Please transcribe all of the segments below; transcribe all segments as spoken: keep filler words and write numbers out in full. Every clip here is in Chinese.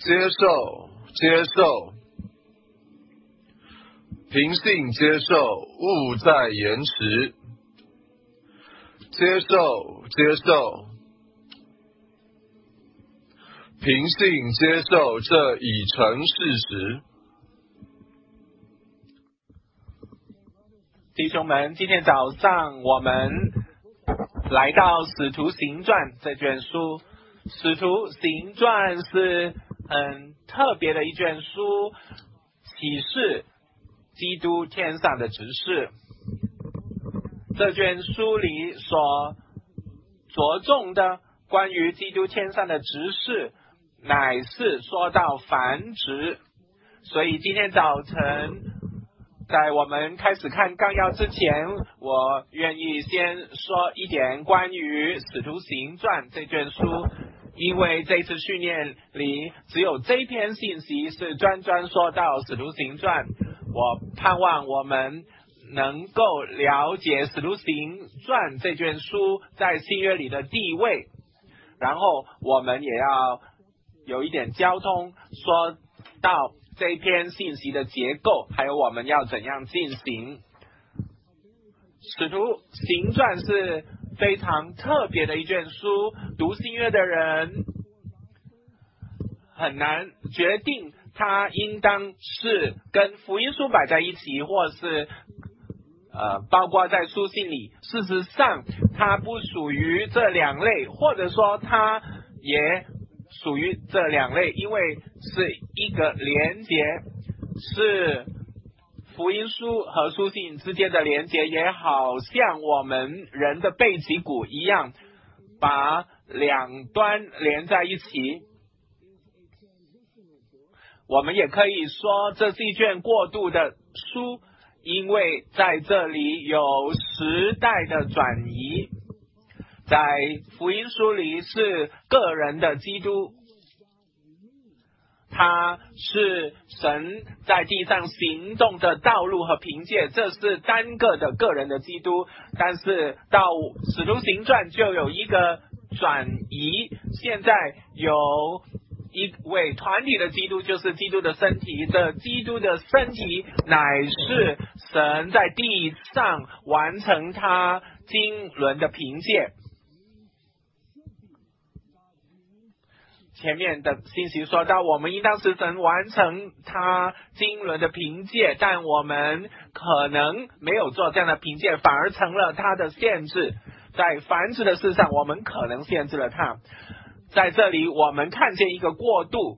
接受，接受，平信接受，勿再延迟。接受，接受，平信接受，这已成事实。 弟兄们，今天早上我们来到《使徒行传》这卷书。《使徒行传》是很特别的一卷书，启示基督天上的执事。这卷书里所着重的关于基督天上的执事，乃是说到繁殖。所以今天早晨在我们开始看纲要之前，我愿意先说一点关于《使徒行传》这卷书，因为这次训练里只有这一篇信息是专专说到《使徒行传》，我盼望我们能够了解《使徒行传》这卷书在新约里的地位，然后我们也要有一点交通，说到这一篇信息的结构，还有我们要怎样进行。《使徒行传》是非常特别的一卷书，读新约的人很难决定它应当是跟福音书摆在一起，或是呃，包括在书信里。事实上它不属于这两类，或者说它也属于这两类，因为是一个连结，是福音书和书信之间的连结，也好像我们人的背脊骨一样，把两端连在一起。我们也可以说这是一卷过渡的书，因为在这里有时代的转移。在福音书里是个人的基督，他是神在地上行动的道路和凭借，这是单个的个人的基督。但是到使徒行传就有一个转移，现在有一位团体的基督，就是基督的身体。这基督的身体乃是神在地上完成他经纶的凭借。前面的信息说到，我们应当是神完成他经纶的凭借，但我们可能没有做这样的凭借，反而成了他的限制。在繁殖的事上，我们可能限制了他。在这里我们看见一个过渡，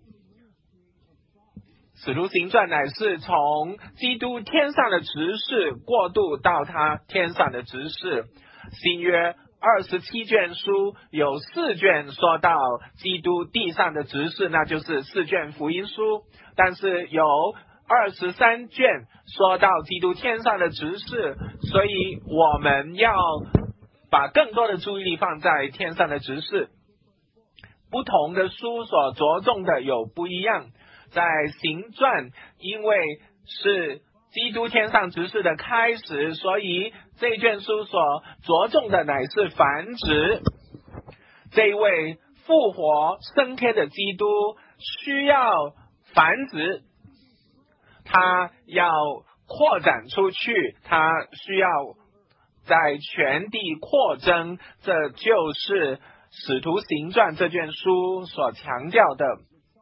使徒行传乃是从基督天上的执事过渡到他天上的执事。新约二十七卷书有四卷说到基督地上的执事，那就是四卷福音书，但是有二十三卷说到基督天上的执事，所以我们要把更多的注意力放在天上的执事。不同的书所着重的有不一样。在行传，因为是基督天上执事的开始，所以这一卷书所着重的乃是繁殖。这一位复活升天的基督需要繁殖，他要扩展出去，他需要在全地扩增，这就是使徒行传这卷书所强调的。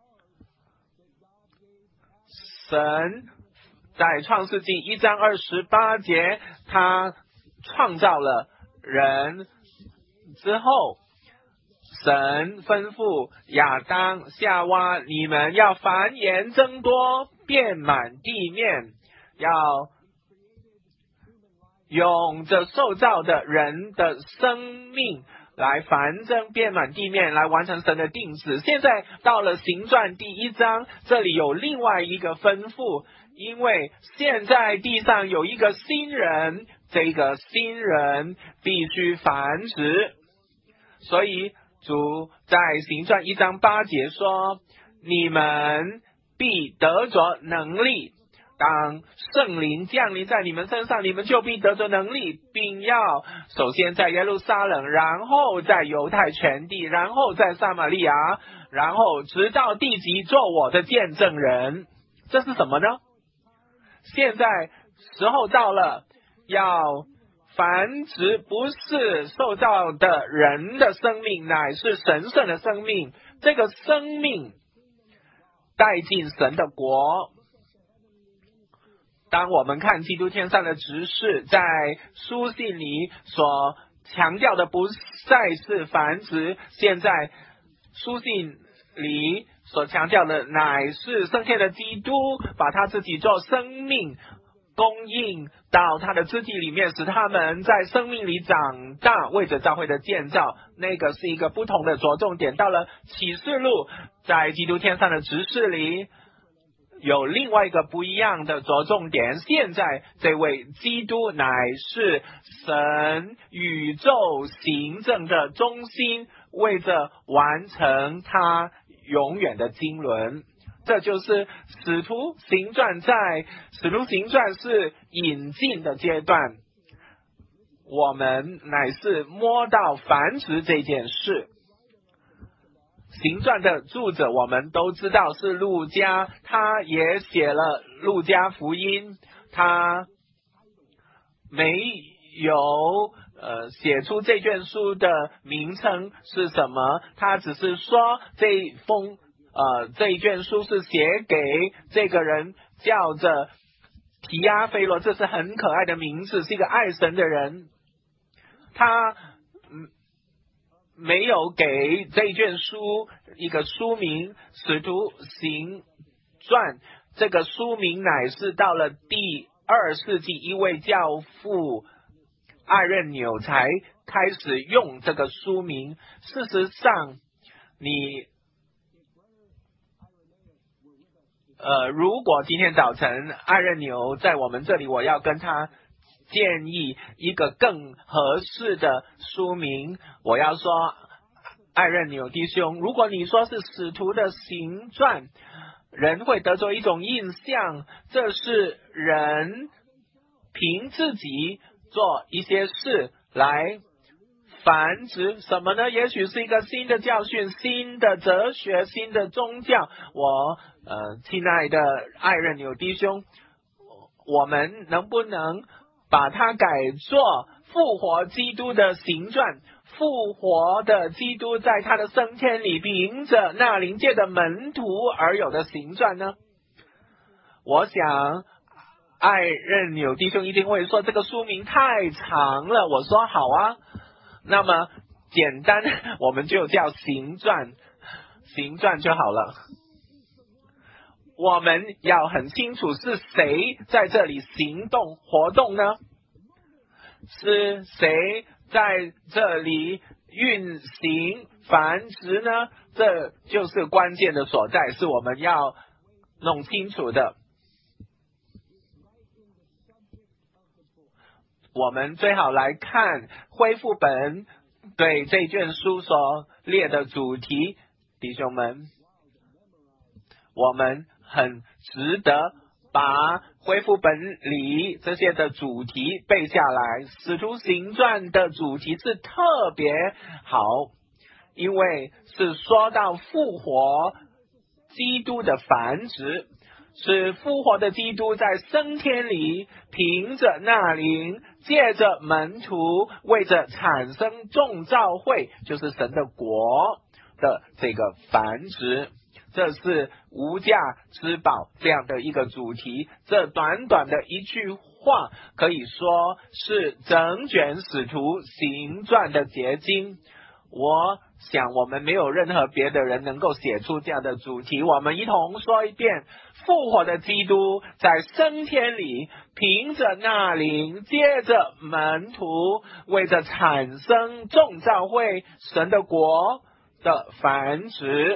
神在创世纪一章二十八节，他创造了人之后，神吩咐亚当夏娃，你们要繁衍增多，遍满地面，要用这受造的人的生命来繁增遍满地面，来完成神的定旨。现在到了行传第一章，这里有另外一个吩咐，因为现在地上有一个新人，这个新人必须繁殖。所以主在行传一章八节说，你们必得着能力， 当圣灵降临在你们身上，你们就必得着能力，并要首先在耶路撒冷，然后在犹太全地，然后在撒玛利亚，然后直到地极做我的见证人。这是什么呢？现在时候到了，要繁殖不是受造的人的生命，乃是神圣的生命。这个生命带进神的国。当我们看基督天上的执事在书信里所强调的不再是繁殖，现在书信里所强调的乃是升天的基督把他自己做生命供应到他的肢体里面，使他们在生命里长大，为着教会的建造。那个是一个不同的着重点。到了启示录，在基督天上的执事里有另外一个不一样的着重点。现在这位基督乃是神宇宙行政的中心，为着完成他永远的经纶。这就是使徒行传，在使徒行传是引进的阶段，我们乃是摸到繁殖这件事。行传的著者我们都知道是路加，他也写了路加福音，他没有呃写出这卷书的名称是什么，他只是说这封呃这一卷书是写给这个人，叫着提阿非罗，这是很可爱的名字，是一个爱神的人。他嗯没有给这一卷书一个书名，使徒行传这个书名乃是到了第二世纪一位教父艾任纽才开始用这个书名。事实上你呃，如果今天早晨艾任纽在我们这里，我要跟他建议一个更合适的书名，我要说艾任纽弟兄，如果你说是使徒的行传，人会得着一种印象，这是人凭自己做一些事来繁殖什么呢？也许是一个新的教训，新的哲学，新的宗教。我呃，亲爱的艾任纽弟兄，我们能不能把它改作复活基督的行传？复活的基督在他的升天里，凭着那灵界的门徒而有的行传呢？我想艾任纽弟兄一定会说这个书名太长了。我说好啊，那么简单我们就叫行传，行传就好了。我们要很清楚是谁在这里行动活动呢？是谁在这里运行繁殖呢？这就是关键的所在，是我们要弄清楚的。我们最好来看恢复本对这卷书所列的主题，弟兄们，我们很值得把恢复本里这些的主题背下来。使徒行传的主题是特别好，因为是说到复活基督的繁殖，是复活的基督在升天里凭着那灵，借着门徒，为着产生众召会，就是神的国的这个繁殖。这是无价之宝这样的一个主题。这短短的一句话可以说是整卷使徒行传的结晶。我想我们没有任何别的人能够写出这样的主题。我们一同说一遍：复活的基督在升天里，凭着那灵，接着门徒，为着产生众召会，神的国的繁殖。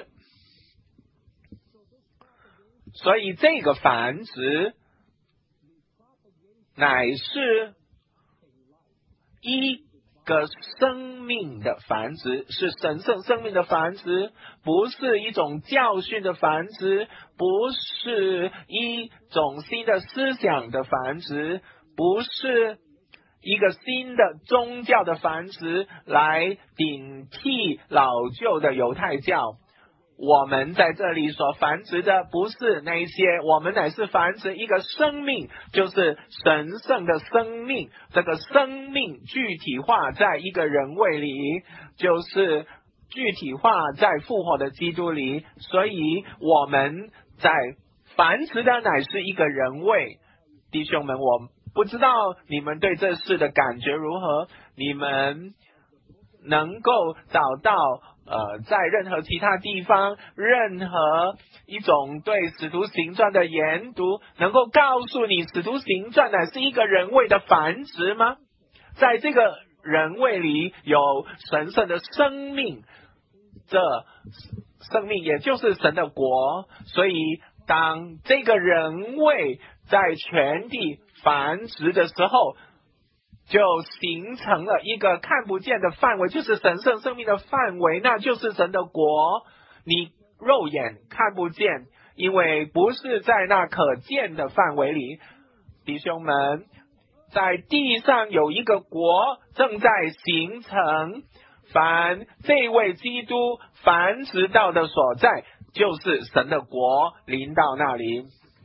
所以这个繁殖乃是一个生命的繁殖，是神圣生命的繁殖，不是一种教训的繁殖，不是一种新的思想的繁殖，不是一个新的宗教的繁殖来顶替老旧的犹太教。我们在这里所繁殖的不是那些，我们乃是繁殖一个生命，就是神圣的生命。这个生命具体化在一个人位里，就是具体化在复活的基督里。所以我们在繁殖的乃是一个人位。弟兄们，我不知道你们对这事的感觉如何，你们能够找到呃，在任何其他地方，任何一种对使徒行传的研读，能够告诉你使徒行传乃是一个人位的繁殖吗？在这个人位里有神圣的生命，这生命也就是神的国。所以当这个人位在全地繁殖的时候，就形成了一个看不见的范围，就是神圣生命的范围，那就是神的国。你肉眼看不见，因为不是在那可见的范围里。弟兄们，在地上有一个国正在形成，凡这位基督繁殖到的所在，就是神的国临到那里。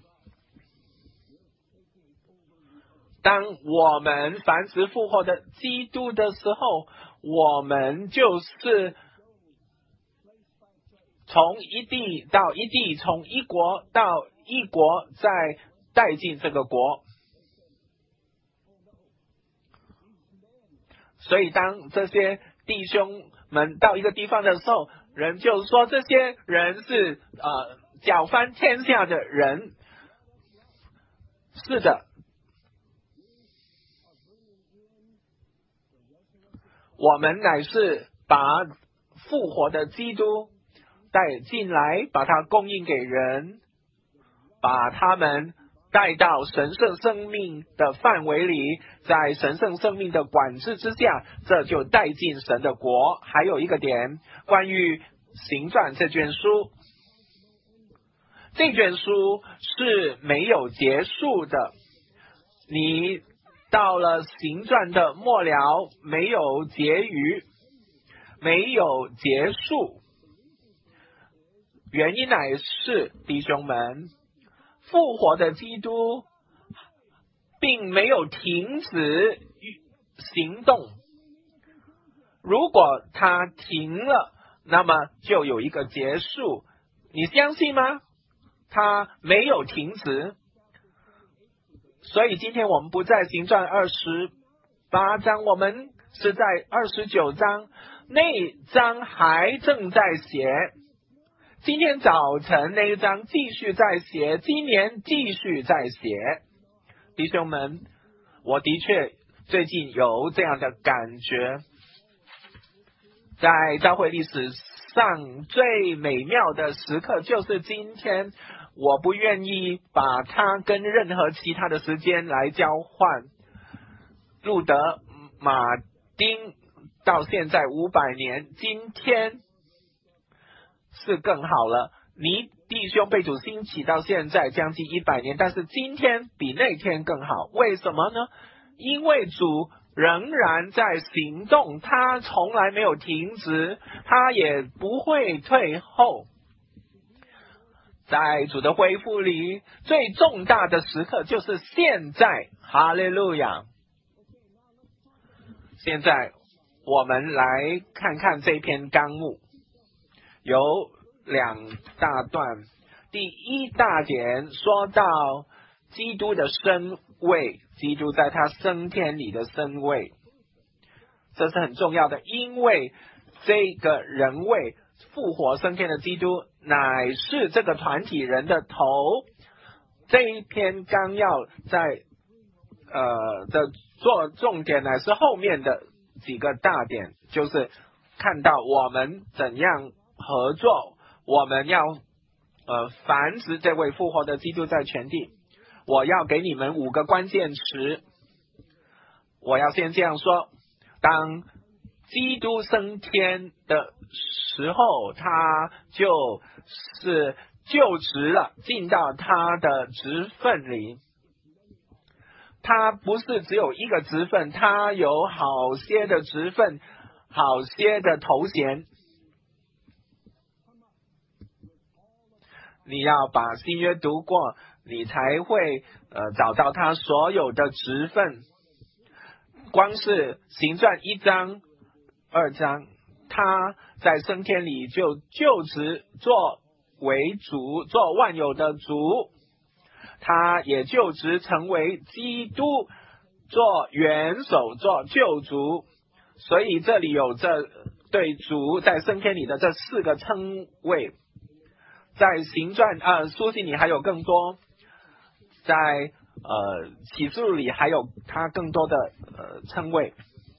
当我们繁殖复活的基督的时候，我们就是从一地到一地，从一国到一国，再带进这个国。所以当这些弟兄们到一个地方的时候，人就说这些人是呃搅翻天下的人。是的，我们乃是把复活的基督带进来，把它供应给人，把他们带到神圣生命的范围里，在神圣生命的管制之下，这就带进神的国。还有一个点，关于行传这卷书，这卷书是没有结束的。你到了行传的末了，没有结语，没有结束。原因乃是，弟兄们，复活的基督并没有停止行动。如果他停了，那么就有一个结束。你相信吗？他没有停止。所以今天我们不在行传二十八章，我们是在二十九章，那一章还正在写。今天早晨那一章继续在写，今年继续在写。弟兄们，我的确最近有这样的感觉，在教会历史上最美妙的时刻就是今天。我不愿意把它跟任何其他的时间来交换。路德马丁到现在五百年，今天是更好了。你弟兄被主兴起到现在将近一百年，但是今天比那天更好。为什么呢？因为主仍然在行动，他从来没有停止，他也不会退后。在主的恢复里，最重大的时刻就是现在。哈利路亚！现在我们来看看这篇纲目，有两大段。第一大点说到基督的身位，基督在他升天里的身位，这是很重要的，因为这个人位复活升天的基督乃是这个团体人的头。这一篇纲要在呃的做重点乃是后面的几个大点，就是看到我们怎样合作，我们要呃繁殖这位复活的基督在全地。我要给你们五个关键词，我要先这样说：当基督升天的时候，他就是就职了，进到他的职分里。他不是只有一个职分，他有好些的职分，好些的头衔。你要把新约读过，你才会呃找到他所有的职分。光是行传一章、二章，他在升天里就就职作为主，做万有的主。他也就职成为基督，做元首，做救主。所以这里有这对主在升天里的这四个称谓。在行传呃书信里还有更多，在呃启示录里还有他更多的呃称谓。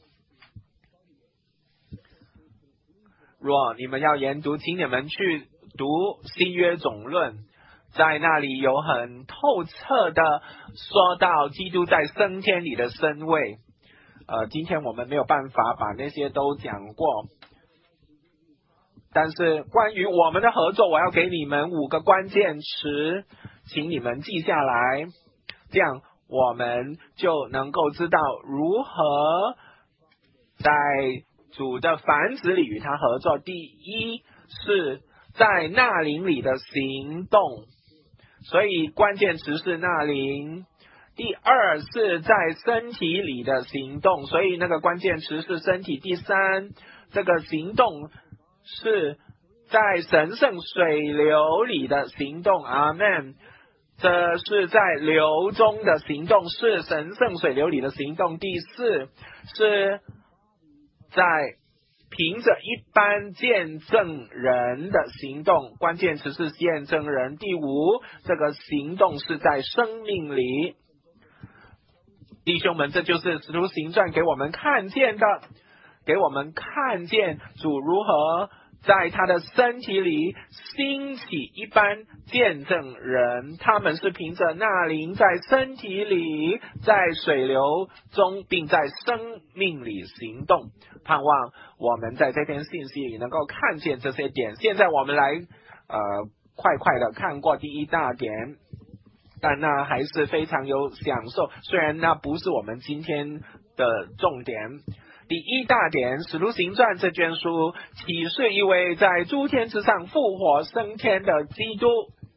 若你们要研读，请你们去读新约总论，在那里有很透彻的说到基督在升天里的身位。呃，今天我们没有办法把那些都讲过。但是关于我们的合作，我要给你们五个关键词，请你们记下来，这样我们就能够知道如何在主的繁殖里与他合作。第一是在纳灵里的行动，所以关键词是纳灵。第二是在身体里的行动，所以那个关键词是身体。第三，这个行动是在神圣水流里的行动，阿们。这是在流中的行动，是神圣水流里的行动。第四是在凭着一般见证人的行动，关键词是见证人。第五，这个行动是在生命里。弟兄们，这就是使徒行传给我们看见的，给我们看见主如何在他的身体里兴起一般见证人，他们是凭着那灵在身体里，在水流中，并在生命里行动。盼望我们在这篇信息里能够看见这些点。现在我们来呃快快的看过第一大点，但那还是非常有享受，虽然那不是我们今天的重点。第一大点，使徒行传这卷书启示一位在诸天之上复活升天的基督，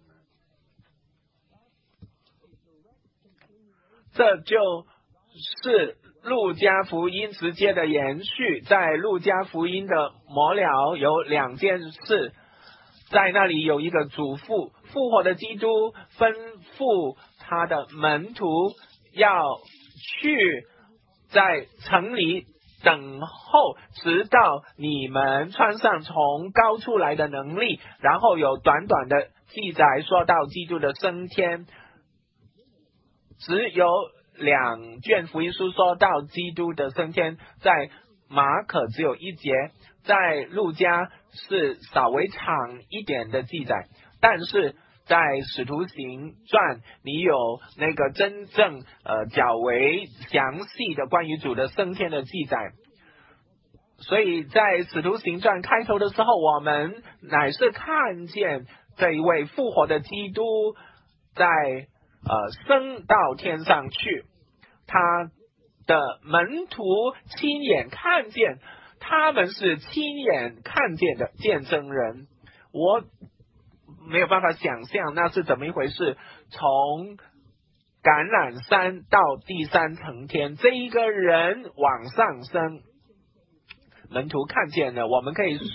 这就是路加福音直接的延续。在路加福音的末了有两件事，在那里有一个嘱咐，复活的基督吩咐他的门徒要去在城里等候，直到你们穿上从高处来的能力。然后有短短的记载说到基督的升天，只有两卷福音书说到基督的升天，在马可只有一节，在路加是稍微长一点的记载，但是在使徒行传你有那个真正呃较为详细的关于主的升天的记载。所以在使徒行传开头的时候，我们乃是看见这一位复活的基督在呃升到天上去，他的门徒亲眼看见，他们是亲眼看见的见证人。我没有办法想象那是怎么一回事，从橄榄山到第三层天，这一个人往上升，门徒看见了。我们可以说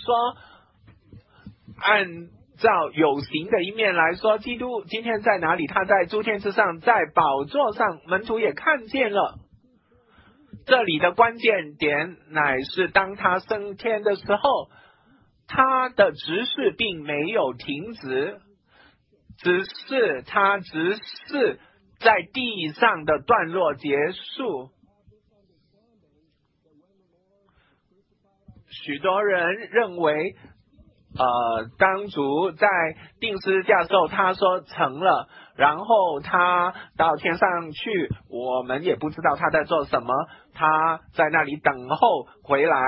按照有形的一面来说，基督今天在哪里？他在诸天之上，在宝座上，门徒也看见了。这里的关键点乃是当他升天的时候，他的执事并没有停止，只是他只是在地上的段落结束。许多人认为呃，当主在钉十字架的时候，他说成了，然后他到天上去，我们也不知道他在做什么，他在那里等候回来。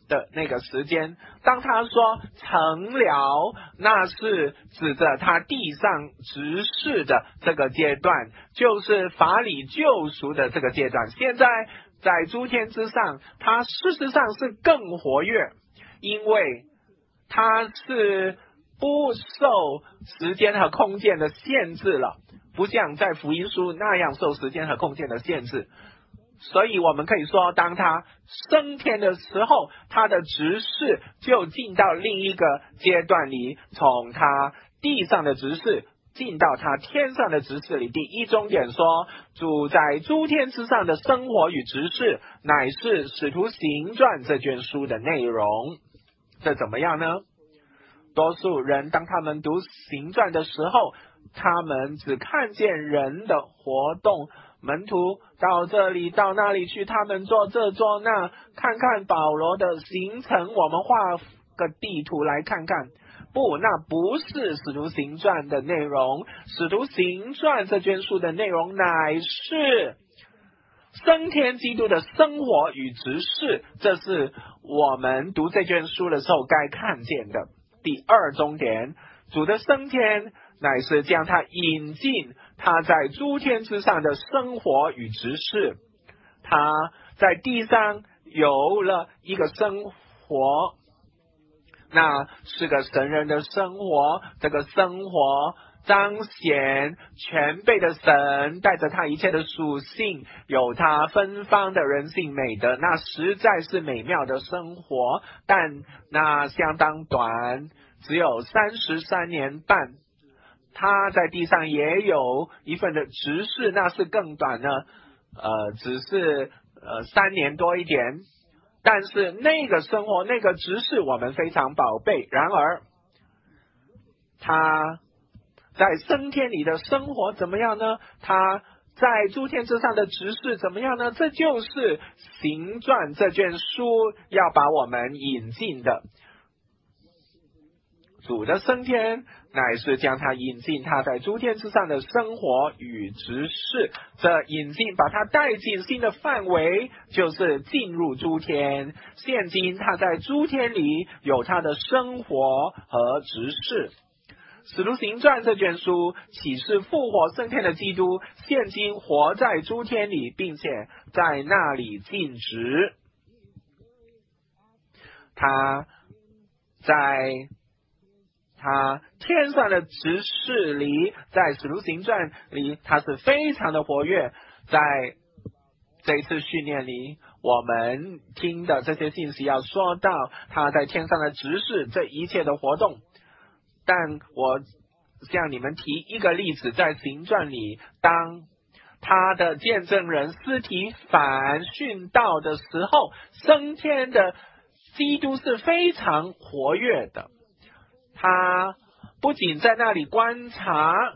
的那个时间。当他说成了，那是指着他地上执事的这个阶段，就是法理救赎的这个阶段。现在在诸天之上，他事实上是更活跃，因为他是不受时间和空间的限制了，不像在福音书那样受时间和空间的限制。所以我们可以说，当他升天的时候，他的执事就进到另一个阶段里，从他地上的执事进到他天上的执事里。第一重点说，主在诸天之上的生活与执事，乃是使徒行传这卷书的内容。这怎么样呢？多数人当他们读行传的时候，他们只看见人的活动，门徒到这里到那里去，他们做这做那，看看保罗的行程，我们画个地图来看看。不，那不是使徒行传的内容。使徒行传这卷书的内容乃是升天基督的生活与执事，这是我们读这卷书的时候该看见的。第二重点，主的升天乃是将他引进他在诸天之上的生活与执事。他在地上有了一个生活，那是个神人的生活，这个生活彰显全备的神，带着他一切的属性，有他芬芳的人性美德，那实在是美妙的生活。但那相当短，只有三十三年半。他在地上也有一份的执事，那是更短呢，呃，只是呃三年多一点。但是那个生活，那个执事我们非常宝贝。然而他在升天里的生活怎么样呢？他在诸天之上的执事怎么样呢？这就是行传这卷书要把我们引进的。主的升天乃是将他引进他在诸天之上的生活与执事，这引进把他带进新的范围，就是进入诸天。现今他在诸天里有他的生活和执事。使徒行传这卷书启示复活升天的基督，现今活在诸天里，并且在那里尽职。他在他天上的执事里，在使徒行传里他是非常的活跃。在这一次训练里，我们听的这些信息要说到他在天上的执事这一切的活动。但我向你们提一个例子，在行传里，当他的见证人司提反殉道的时候，升天的基督是非常活跃的。他不仅在那里观察，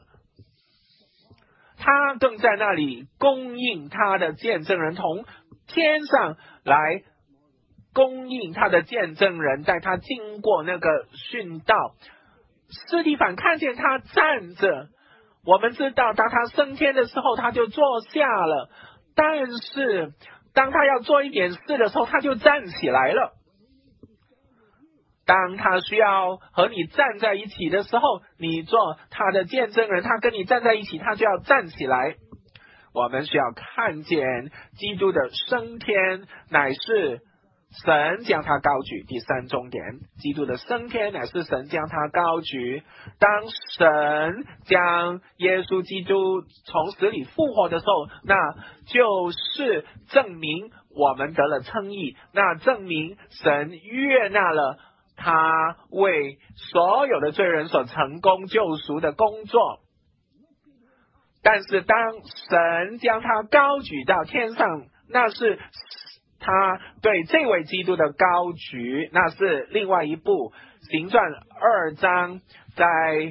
他更在那里供应他的见证人，从天上来供应他的见证人，带他经过那个殉道。司提反看见他站着，我们知道当他升天的时候他就坐下了，但是当他要做一点事的时候他就站起来了。当他需要和你站在一起的时候，你做他的见证人，他跟你站在一起，他就要站起来。我们需要看见基督的升天乃是神将他高举。第三重点，基督的升天乃是神将他高举。当神将耶稣基督从死里复活的时候，那就是证明我们得了称义，那证明神悦纳了他为所有的罪人所成功救赎的工作。但是当神将他高举到天上，那是他对这位基督的高举，那是另外一部行传二章，在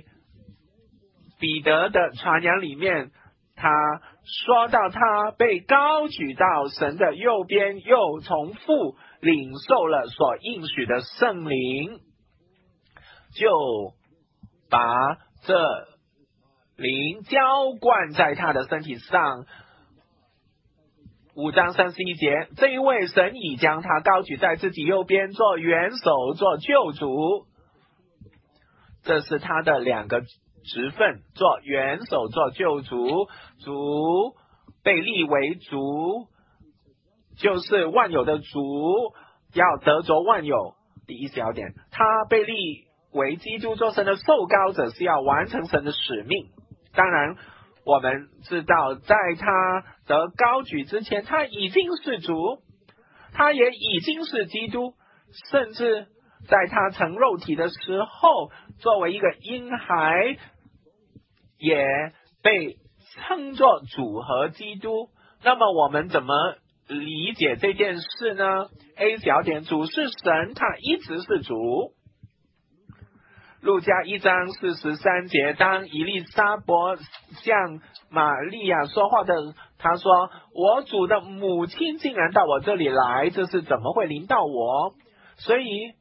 彼得的传扬里面，他说到他被高举到神的右边，又从父领受了所应许的圣灵，就把这灵浇灌在他的身体上。 五章三十一节，这一位神已将他高举在自己右边，做元首，做救主。这是他的两个职分，做元首，做救主。主被立为主，就是万有的主，要得着万有。第一小点，他被立为基督，做神的受膏者，是要完成神的使命。当然我们知道，在他得高举之前，他已经是主，他也已经是基督，甚至在他成肉体的时候，作为一个婴孩，也被称作主和基督。那么我们怎么理解这件事呢？ A 小点，主是神，他一直是主。路加一章四十三节，当以利沙伯向玛利亚说话的，他说，我主的母亲竟然到我这里来，这是怎么会临到我？所以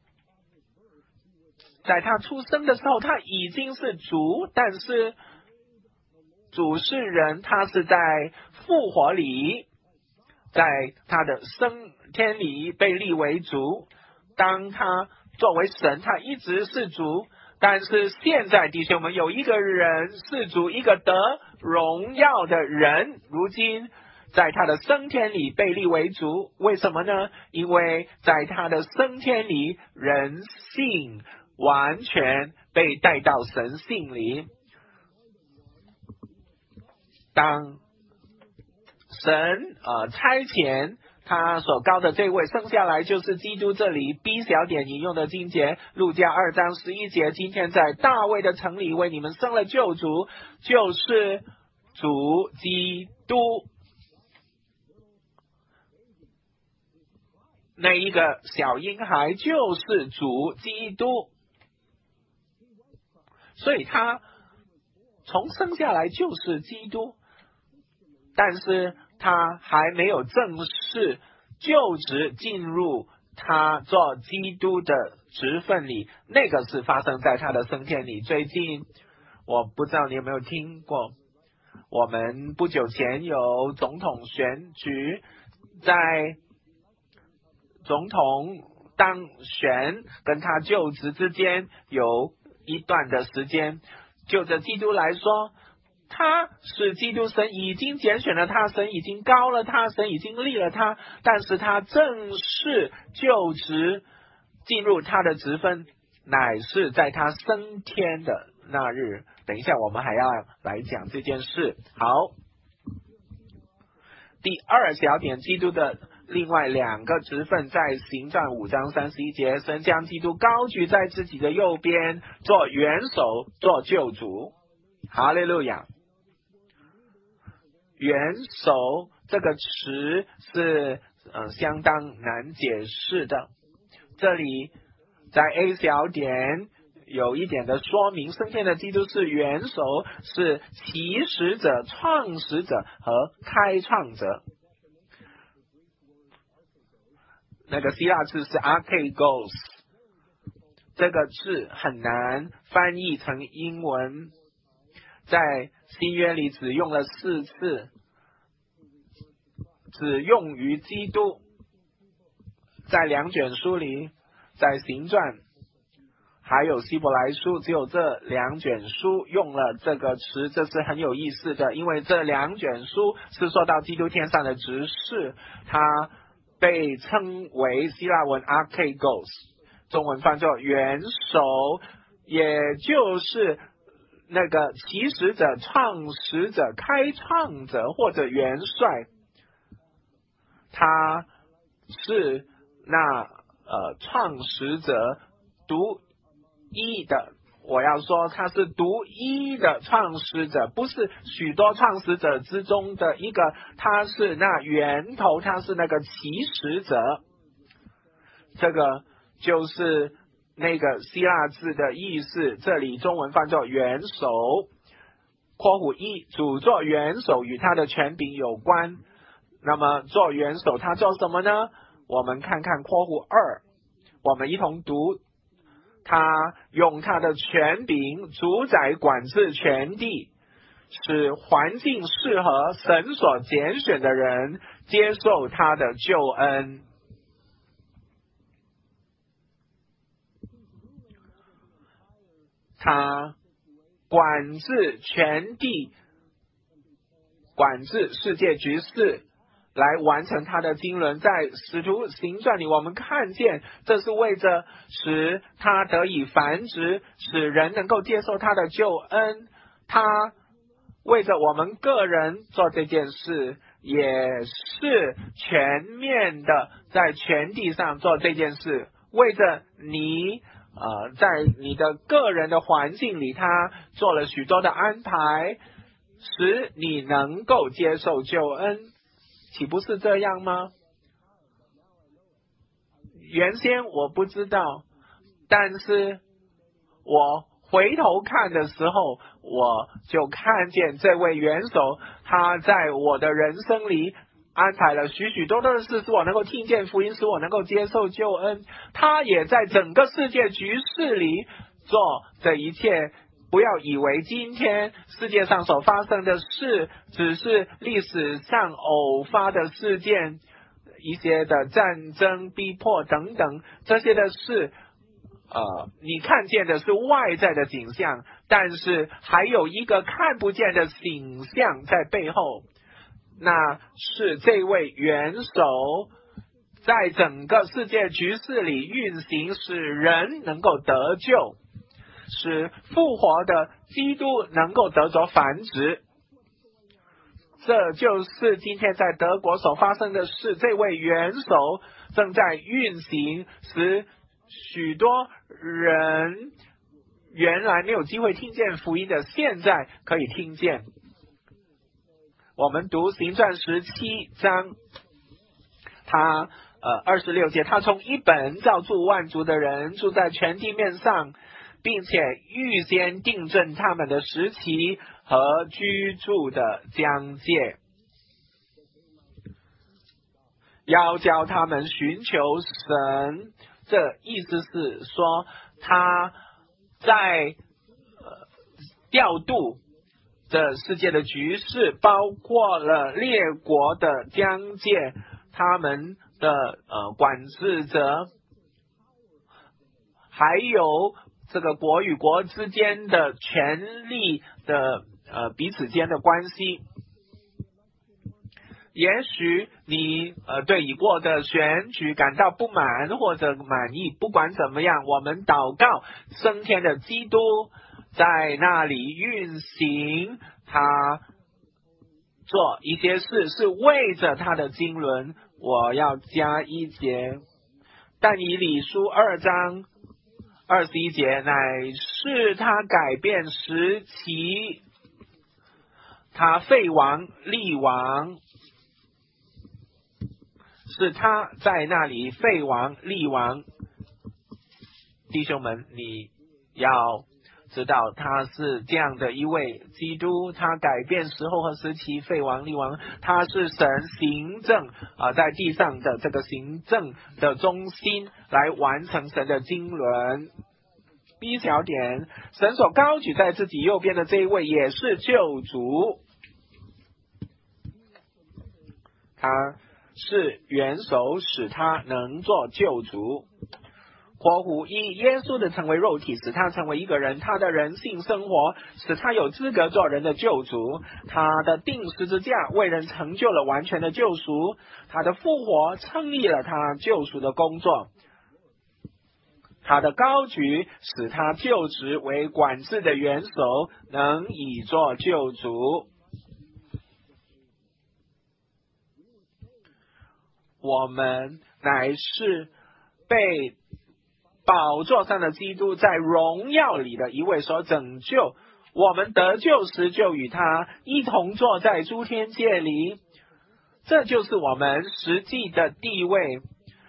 在他出生的时候，他已经是主，但是主是人，他是在复活里，在他的升天里被立为主。当他作为神，他一直是主，但是现在弟兄们，有一个人是主，一个得荣耀的人，如今在他的升天里被立为主。为什么呢？因为在他的升天里，人性完全被带到神性里。当神呃差遣他所高的这位生下来，就是基督。这里 B 小点引用的经节，路加二章十一节，今天在大卫的城里为你们生了救主，就是主基督。那一个小婴孩就是主基督，所以他从生下来就是基督，但是他还没有正式就职进入他做基督的职分里，那个是发生在他的升天里。最近我不知道你有没有听过，我们不久前有总统选举，在总统当选跟他就职之间有一段的时间，就着基督来说，他是基督，神已经拣选了他，神已经高了他，神已经立了他，但是他正式就职进入他的职分，乃是在他升天的那日。等一下我们还要来讲这件事。好，第二小点，基督的另外两个职分，在行传五章三十一节，神将基督高举在自己的右边，做元首，做救主。哈利路亚。元首这个词是呃相当难解释的，这里在 A 小点有一点的说明，升天的基督是元首，是起始者、创始者和开创者。那个希腊字是 archegos， 这个字很难翻译成英文，在新约里只用了四次，只用于基督。在两卷书里，在行传还有希伯来书，只有这两卷书用了这个词，这是很有意思的，因为这两卷书是说到基督天上的执事，它被称为希腊文 archegos， 中文翻作元首，也就是那个起始者、创始者、开创者或者元帅，他是那呃创始者独一的，我要说他是独一的创始者，不是许多创始者之中的一个，他是那源头，他是那个起始者。这个就是那个希腊字的意思，这里中文翻作元首。括弧一，主做元首与他的权柄有关。那么做元首他做什么呢？我们看看括弧二，我们一同读。他用他的权柄主宰管制全地，使环境适合神所拣选的人接受他的救恩。他管制全地，管制世界局势，来完成他的经纶。在使徒行传里，我们看见这是为着使他得以繁殖，使人能够接受他的救恩。他为着我们个人做这件事，也是全面的在全地上做这件事，为着你呃，在你的个人的环境里，他做了许多的安排，使你能够接受救恩，岂不是这样吗？原先我不知道，但是我回头看的时候，我就看见这位元首，他在我的人生里安排了许许多多的事，使我能够听见福音，使我能够接受救恩。他也在整个世界局势里做这一切。不要以为今天世界上所发生的事只是历史上偶发的事件，一些的战争、逼迫等等，这些的事呃，你看见的是外在的景象，但是还有一个看不见的景象在背后，那是这位元首在整个世界局势里运行，使人能够得救，使复活的基督能够得着繁殖。这就是今天在德国所发生的事，这位元首正在运行，使许多人原来没有机会听见福音的，现在可以听见。我们读行传十七章，他呃二十六节，他从一本造住万族的人，住在全地面上，并且预先定正他们的时期和居住的疆界，要叫他们寻求神。这意思是说，他在呃调度这世界的局势，包括了列国的疆界，他们的呃管制者，还有这个国与国之间的权力的呃彼此间的关系。也许你呃对已过的选举感到不满或者满意，不管怎么样，我们祷告升天的基督在那里运行，他做一些事是为着他的经纶。我要加一节，但以理书二章二十一节，乃是他改变时期，他废王立王，是他在那里废王立王。弟兄们，你要知道他是这样的一位基督，他改变时候和时期，废王立王，他是神行政啊、呃，在地上的这个行政的中心，来完成神的经纶。B 小点，神所高举在自己右边的这一位也是救主，他是元首，使他能做救主。括弧一，耶稣的成为肉体，使他成为一个人，他的人性生活使他有资格做人的救主。他的钉十字架为人成就了完全的救赎，他的复活称义了他救赎的工作。他的高举使他就职为管制的元首，能以做救主。我们乃是被宝座上的基督在荣耀里的一位所拯救，我们得救时就与他一同坐在诸天界里，这就是我们实际的地位。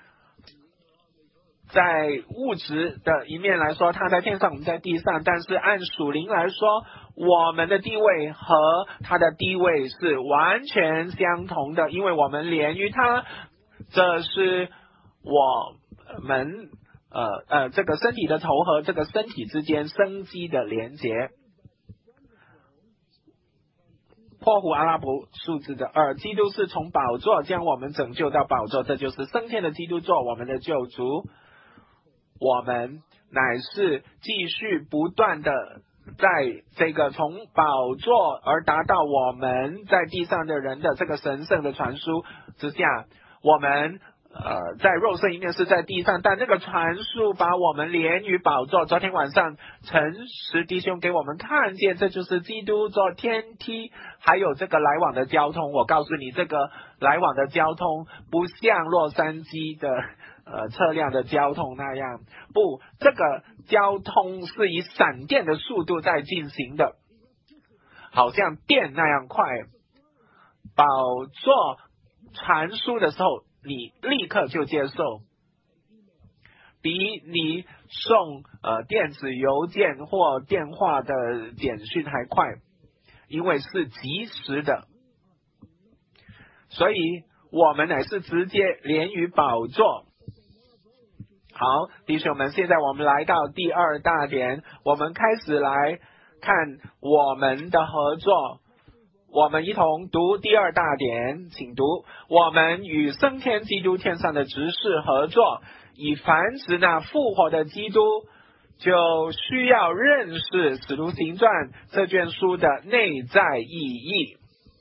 在物质的一面来说，他在天上，我们在地上，但是按属灵来说，我们的地位和他的地位是完全相同的，因为我们连于他，这是我们呃呃这个身体的头和这个身体之间生机的连结。 破胡阿拉伯数字的二，基督是从宝座将我们拯救到宝座，这就是升天的基督做我们的救主。我们乃是继续不断的在这个从宝座而达到我们在地上的人的这个神圣的传输之下，我们呃，在肉身一面是在地上，但这个传输把我们连于宝座。昨天晚上诚实弟兄给我们看见，这就是基督做天梯，还有这个来往的交通。我告诉你，这个来往的交通不像洛杉矶的呃车辆的交通那样，不，这个交通是以闪电的速度在进行的，好像电那样快。宝座传输的时候，你立刻就接受，比你送呃电子邮件或电话的简讯还快，因为是即时的。所以我们乃是直接连于宝座。好，弟兄们，现在我们来到第二大点，我们开始来看我们的合作。我们一同读第二大点，请读：我们与升天基督天上的执事合作，以繁殖那复活的基督，就需要认识使徒行传这卷书的内在意义。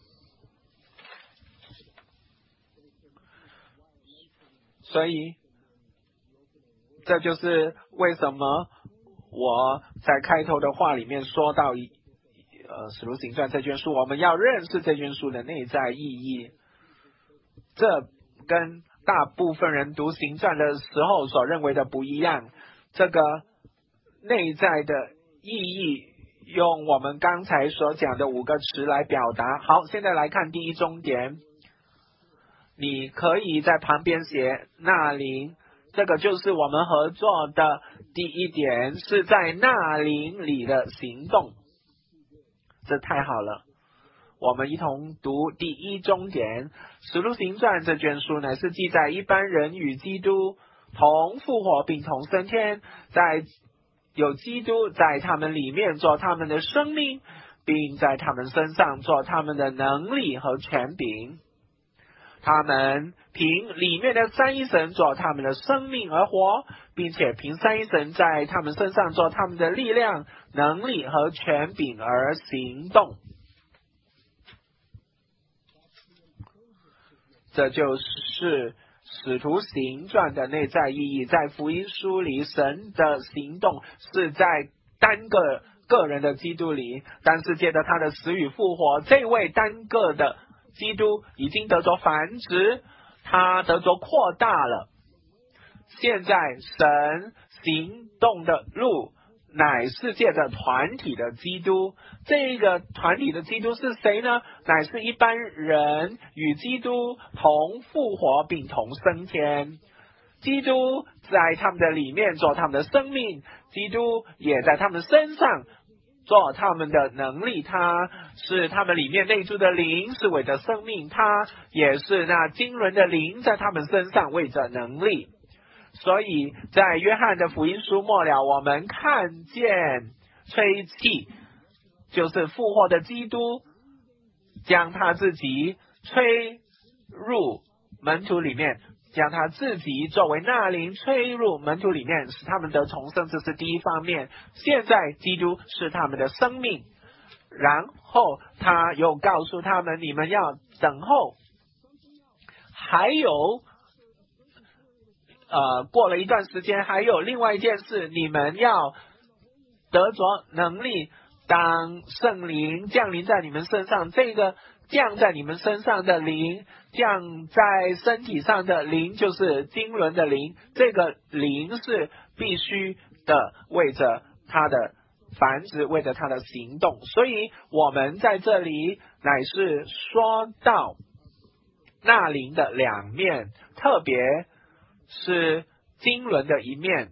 所以这就是为什么我在开头的话里面说到呃，使徒行传这卷书，我们要认识这卷书的内在意义。这跟大部分人读行传的时候所认为的不一样。这个内在的意义，用我们刚才所讲的五个词来表达。好，现在来看第一重点，你可以在旁边写纳灵，这个就是我们合作的第一点，是在纳灵里的行动。这太好了，我们一同读第一重点。使徒行传这卷书乃是记载一般人与基督同复活并同升天，在有基督在他们里面做他们的生命，并在他们身上做他们的能力和权柄。他们凭里面的三一神做他们的生命而活，并且凭三一神在他们身上做他们的力量、能力和权柄而行动。这就是使徒行传的内在意义。在福音书里，神的行动是在单个个人的基督里，但是借着他的死与复活，这位单个的基督已经得着繁殖，他得着扩大了。现在神行动的路乃是借着团体的基督。这个团体的基督是谁呢？乃是一般人与基督同复活并同升天。基督在他们的里面做他们的生命，基督也在他们身上做他们的能力。他是他们里面内住的灵，是为着生命，他也是那经纶的灵在他们身上为着能力。所以在约翰的福音书末了，我们看见吹气，就是复活的基督将他自己吹入门徒里面，将他自己作为那灵吹入门徒里面，使他们得重生，这是第一方面。现在基督是他们的生命，然后他又告诉他们，你们要等候。还有呃，过了一段时间，还有另外一件事，你们要得着能力，当圣灵降临在你们身上，这个降在你们身上的灵，降在身体上的灵，就是经纶的灵，这个灵是必须的，为着他的繁殖，为着他的行动。所以我们在这里乃是说到那灵的两面，特别是经纶的一面。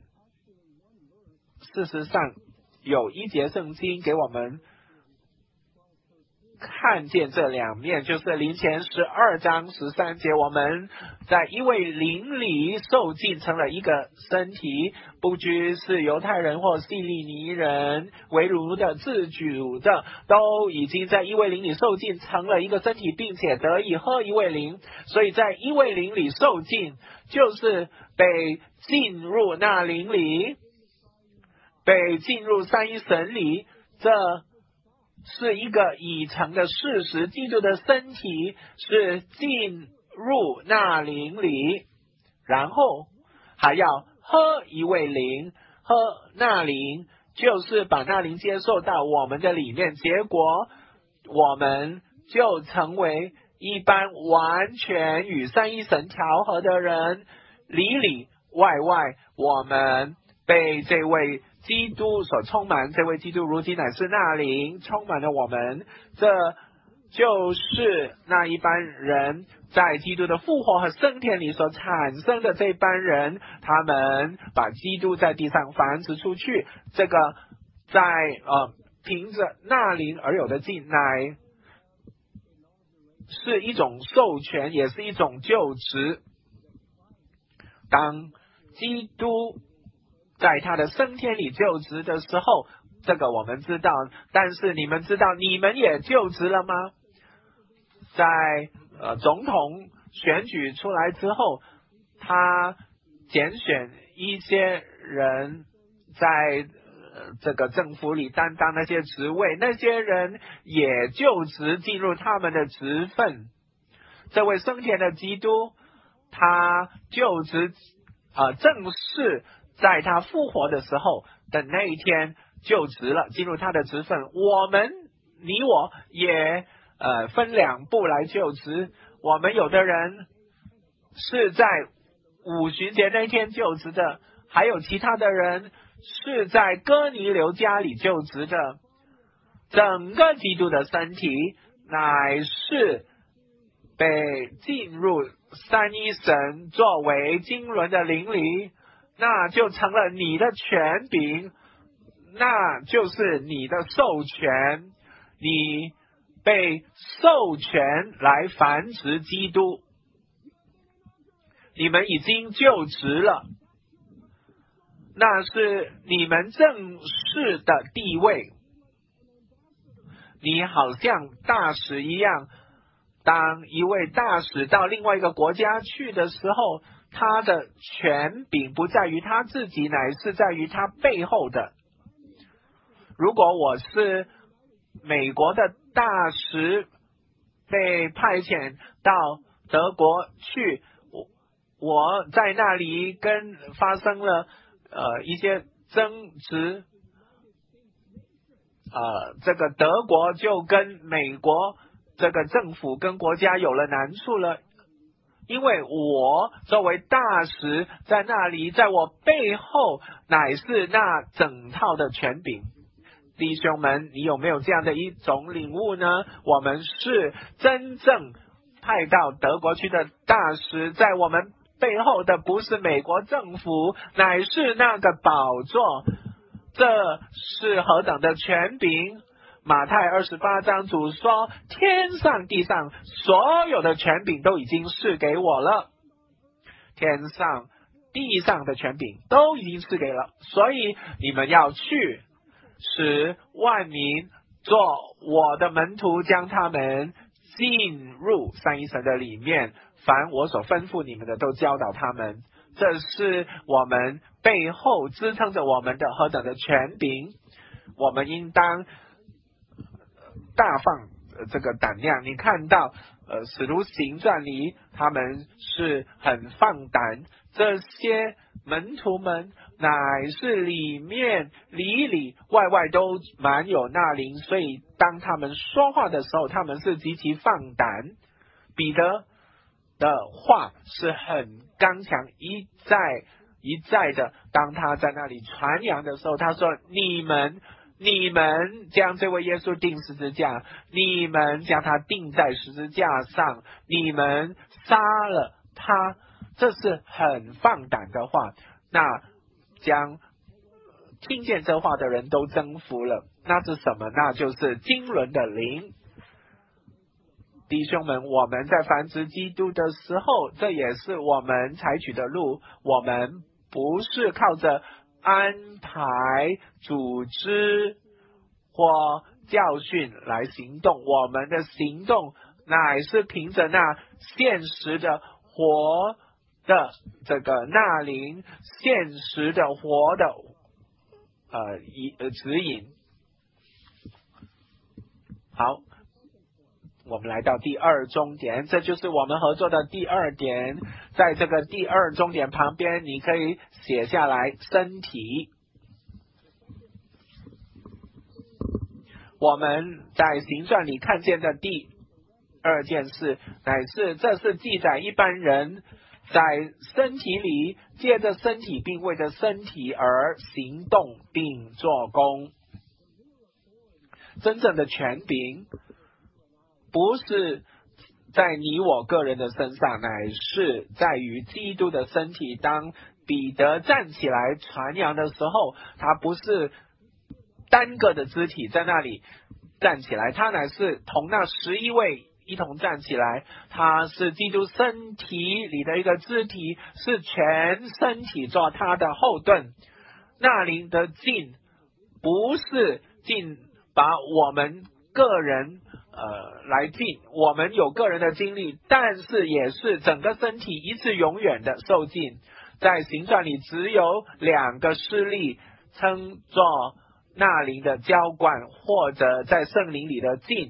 事实上有一节圣经给我们看见这两面，就是林前十二章十三节，我们在一位灵里受尽成了一个身体，不拘是犹太人或希利尼人，为奴的自主的，都已经在一位灵里受尽成了一个身体，并且得以喝一位灵。所以在一位灵里受尽，就是被进入那灵里，被进入三一神里，这是一个已成的事实。基督的身体是进入那灵里，然后还要喝一位灵，喝那灵就是把那灵接受到我们的里面，结果我们就成为一般完全与三一神调和的人，里里外外我们被这位基督所充满，这位基督如今乃是那灵充满了我们，这就是那一般人在基督的复活和升天里所产生的这班人，他们把基督在地上繁殖出去，这个在呃凭着那灵而有的进来，是一种授权，也是一种就职。当基督在他的升天里就职的时候，这个我们知道，但是你们知道你们也就职了吗？在呃总统选举出来之后，他拣选一些人在呃这个政府里担当那些职位，那些人也就职进入他们的职分。这位升天的基督，他就职呃正式在他复活的时候的那一天就职了，进入他的职分。我们你我也呃分两步来就职，我们有的人是在五旬节那天就职的，还有其他的人是在哥尼流家里就职的。整个基督的身体乃是被进入三一神作为经纶的灵里，那就成了你的权柄，那就是你的授权，你被授权来繁殖基督，你们已经就职了，那是你们正式的地位。你好像大使一样，当一位大使到另外一个国家去的时候，他的权柄不在于他自己，乃是在于他背后的。如果我是美国的大使，被派遣到德国去，我我在那里跟发生了呃一些争执，呃这个德国就跟美国这个政府跟国家有了难处了，因为我作为大使在那里，在我背后乃是那整套的权柄。弟兄们，你有没有这样的一种领悟呢？我们是真正派到德国去的大使，在我们背后的不是美国政府，乃是那个宝座。这是何等的权柄！马太二十八章主说，天上地上所有的权柄都已经赐给我了，天上地上的权柄都已经赐给了，所以你们要去，使万民做我的门徒，将他们进入三一神的里面，凡我所吩咐你们的都教导他们。这是我们背后支撑着我们的何等的权柄，我们应当大放这个胆量。你看到呃使徒行传里他们是很放胆，这些门徒们乃是里面里里外外都满有那灵，所以当他们说话的时候，他们是极其放胆。彼得的话是很刚强，一再一再的，当他在那里传扬的时候，他说你们你们将这位耶稣钉十字架，你们将他钉在十字架上，你们杀了他，这是很放胆的话，那将听见这话的人都征服了。那是什么？那就是经纶的灵。 弟兄们，我们在繁殖基督的时候，这也是我们采取的路。我们不是靠着安排、组织或教训来行动，我们的行动乃是凭着那现实的活的这个纳灵，现实的活的呃一呃指引。好，我们来到第二终点，这就是我们合作的第二点。在这个第二终点旁边，你可以写下来身体。我们在行传里看见的第二件事，乃是这是记载一般人在身体里借着身体并为着身体而行动并做工。真正的权柄不是在你我个人的身上，乃是在于基督的身体。当彼得站起来传扬的时候，他不是单个的肢体在那里站起来，他乃是同那十一位一同站起来。他是基督身体里的一个肢体，是全身体做他的后盾。那灵的进不是进把我们个人呃来进，我们有个人的经历，但是也是整个身体一次永远的受尽。在行传里只有两个事例称作那灵的浇灌，或者在圣灵里的浸，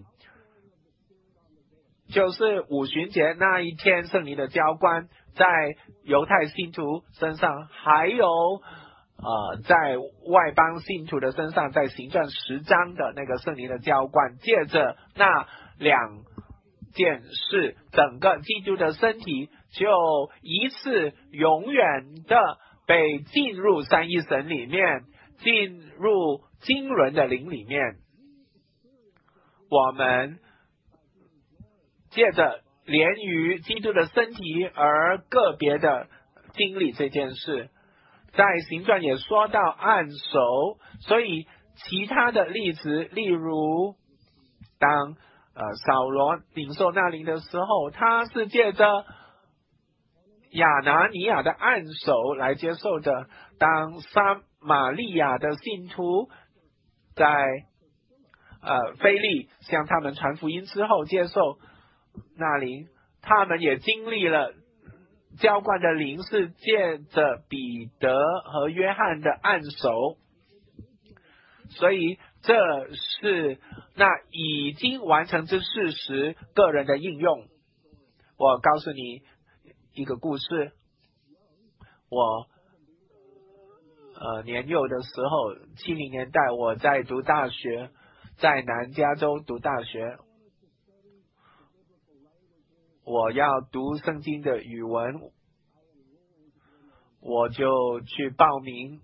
就是五旬节那一天圣灵的浇灌在犹太信徒身上，还有呃在外邦信徒的身上，在行传十章的那个圣灵的浇灌。借着那两件事，整个基督的身体就一次永远的被进入三一神里面，进入经纶的灵里面。我们借着连于基督的身体而个别的经历这件事。在行传也说到按手，所以其他的例子，例如当呃扫罗领受那灵的时候，他是借着亚拿尼亚的按手来接受的。当撒玛利亚的信徒在呃腓利向他们传福音之后接受那灵，他们也经历了浇灌的灵是借着彼得和约翰的按手。所以这是那已经完成之事实个人的应用。我告诉你一个故事，我呃年幼的时候，七零年代我在读大学，在南加州读大学，我要读圣经的语文，我就去报名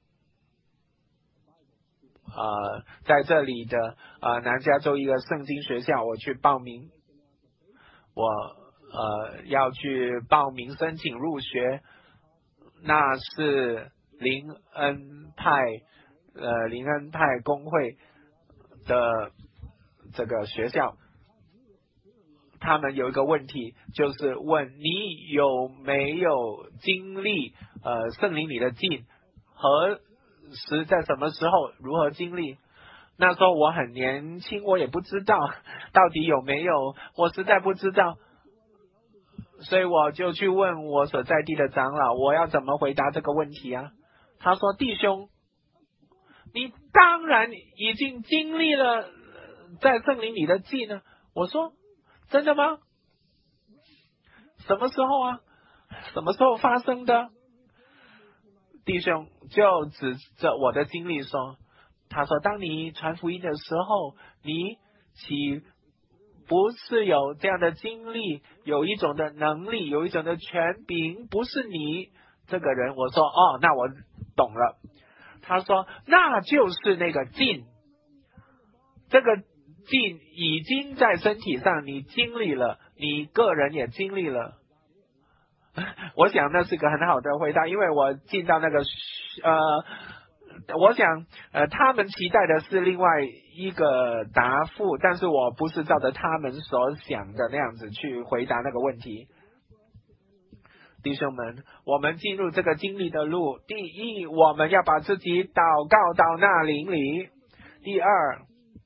呃，在这里的呃南加州一个圣经学校，我去报名，我呃要去报名申请入学。那是灵恩派呃灵恩派公会的这个学校。他们有一个问题，就是问你有没有经历呃圣灵里的浸，何时在什么时候如何经历。那时候我很年轻，我也不知道到底有没有，我实在不知道，所以我就去问我所在地的长老，我要怎么回答这个问题啊？他说，弟兄，你当然已经经历了在圣灵里的浸呢。我说真的吗？什么时候啊？什么时候发生的？弟兄就指着我的经历说，他说当你传福音的时候，你岂不是有这样的经历，有一种的能力，有一种的权柄，不是你这个人。我说哦，那我懂了。他说那就是那个浸，这个浸已经在身体上你经历了，你个人也经历了。我想那是个很好的回答，因为我进到那个呃我想呃他们期待的是另外一个答复，但是我不是照着他们所想的那样子去回答那个问题。弟兄们，我们进入这个经历的路，第一，我们要把自己祷告到那灵里；第二，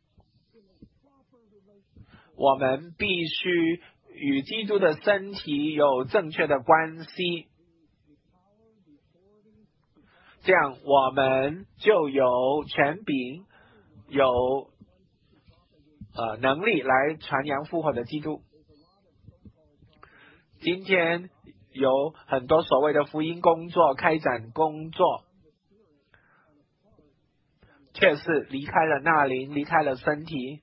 我们必须与基督的身体有正确的关系，这样我们就有权柄，有呃能力来传扬复活的基督。今天有很多所谓的福音工作、开展工作，却是离开了那灵，离开了身体。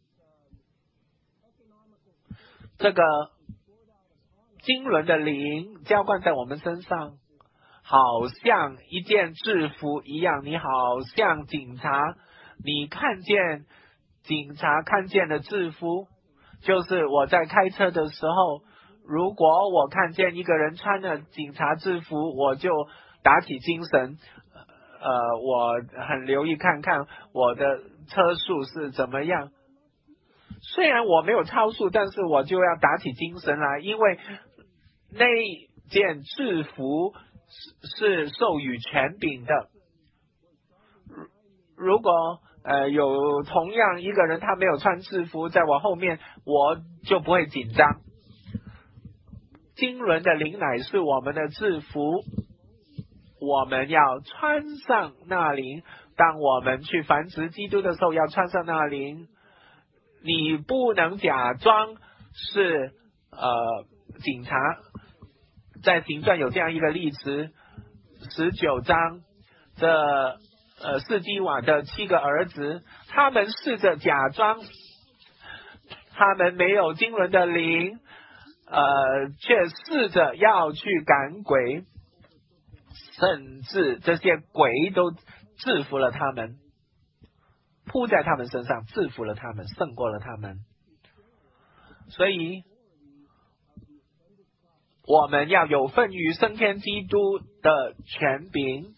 这个经纶的灵浇灌在我们身上，好像一件制服一样，你好像警察，你看见警察看见的制服，就是我在开车的时候，如果我看见一个人穿了警察制服，我就打起精神，呃，我很留意看看我的车速是怎么样。虽然我没有超速，但是我就要打起精神来，因为那件制服是授予权柄的。如果呃有同样一个人他没有穿制服在我后面，我就不会紧张。经纶的灵乃是我们的制服，我们要穿上那灵。当我们去繁殖基督的时候，要穿上那灵。你不能假装是呃警察。在行传有这样一个例子，十九章，这呃士基瓦的七个儿子，他们试着假装他们没有经纶的灵，呃，却试着要去赶鬼，甚至这些鬼都制服了他们，扑在他们身上，制服了他们，胜过了他们。所以我们要有份于升天基督的权柄，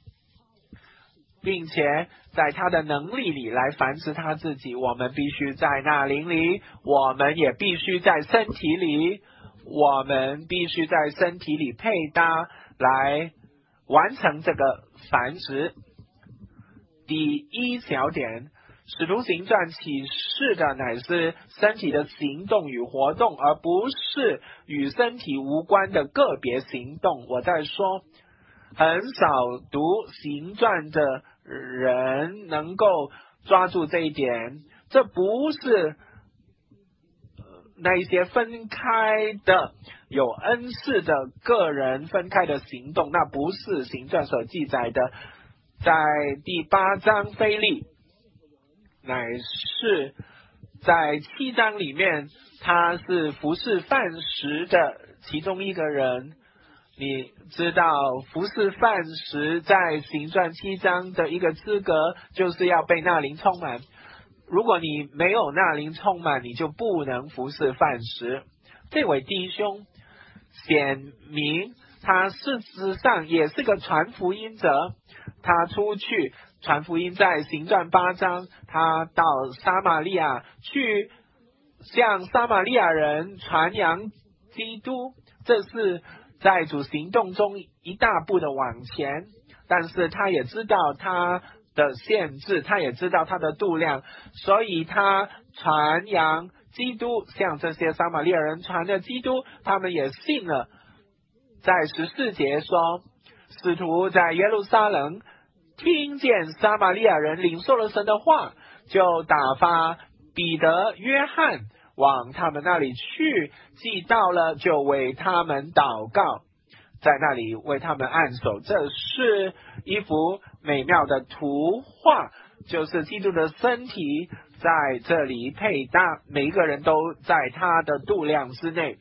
并且在他的能力里来繁殖他自己。我们必须在那灵里，我们也必须在身体里，我们必须在身体里配搭来完成这个繁殖。第一小点，使徒行传启示的乃是身体的行动与活动，而不是与身体无关的个别行动。我在说，很少读行传的人能够抓住这一点。这不是那一些分开的有恩赐的个人分开的行动，那不是行传所记载的。在第八章腓利，乃是在七章里面，他是服侍饭食的其中一个人。你知道服侍饭食在行传七章的一个资格，就是要被那灵充满。如果你没有那灵充满，你就不能服侍饭食。这位弟兄显明他事实上也是个传福音者，他出去传福音，在行传八章，他到撒玛利亚去向撒玛利亚人传扬基督，这是在主行动中一大步的往前。但是他也知道他的限制，他也知道他的度量，所以他传扬基督，向这些撒玛利亚人传的基督，他们也信了。在十四节说，使徒在耶路撒冷听见撒玛利亚人领受了神的话，就打发彼得、约翰往他们那里去，既到了，就为他们祷告，在那里为他们按手。这是一幅美妙的图画，就是基督的身体在这里配搭，每一个人都在他的度量之内。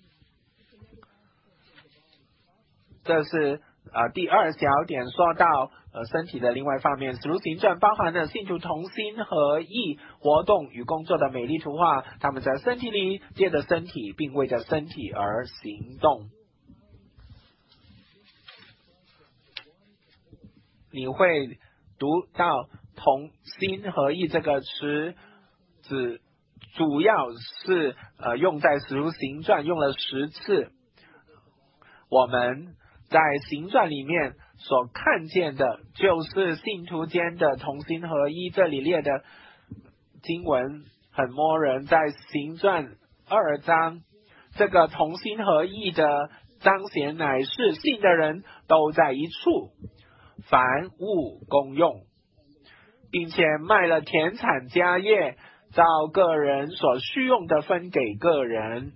这是呃第二小点，说到呃身体的另外方面，使徒行传包含了信徒同心合意活动与工作的美丽图画，他们在身体里借着身体，并为着身体而行动。你会读到同心合意这个词，只主要是呃用在使徒行传用了十次。我们在行传里面所看见的就是信徒间的同心合一，这里列的经文很摸人，在行传二章，这个同心合意的彰显乃是信的人都在一处，凡物公用，并且卖了田产家业，照个人所需用的分给个人。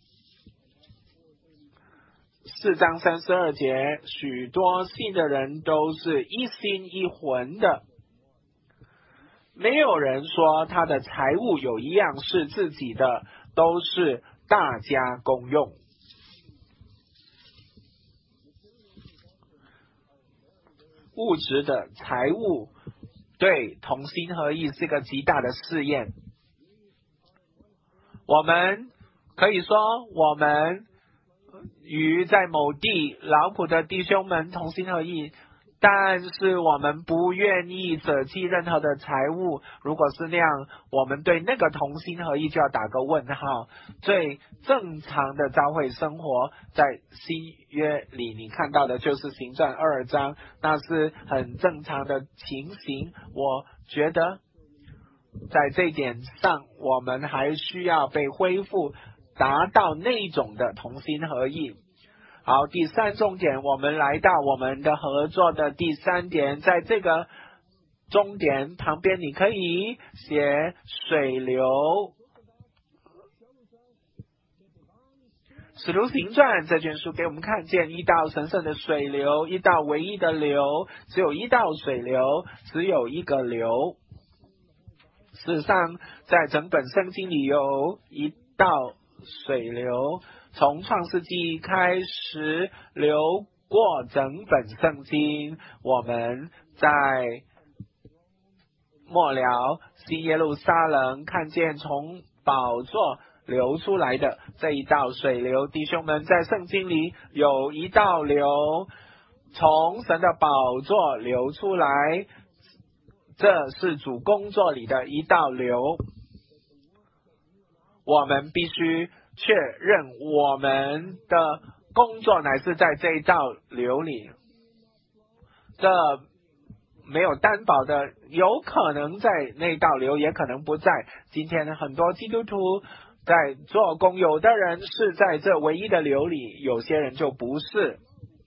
四章三十二节，许多信的人都是一心一魂的，没有人说他的财物有一样是自己的，都是大家公用。物质的财物对同心合意是个极大的试验。我们可以说，我们与在某地劳苦的弟兄们同心合意，但是我们不愿意舍弃任何的财物。如果是那样，我们对那个同心合意就要打个问号。最正常的教会生活，在新约里你看到的就是行传二章，那是很正常的情形。我觉得在这一点上，我们还需要被恢复，达到那种的同心合意。好，第三重点，我们来到我们的合作的第三点，在这个终点旁边你可以写水流。使徒行传这卷书给我们看见一道神圣的水流，一道唯一的流，只有一道水流，只有一个流。事实上，在整本圣经里有一道水流，从创世纪开始流过整本圣经。我们在末了新耶路撒冷看见从宝座流出来的这一道水流。弟兄们，在圣经里有一道流从神的宝座流出来，这是主工作里的一道流。我们必须确认我们的工作乃是在这一道流里，这没有担保的，有可能在那道流，也可能不在。今天很多基督徒在做工，有的人是在这唯一的流里，有些人就不是。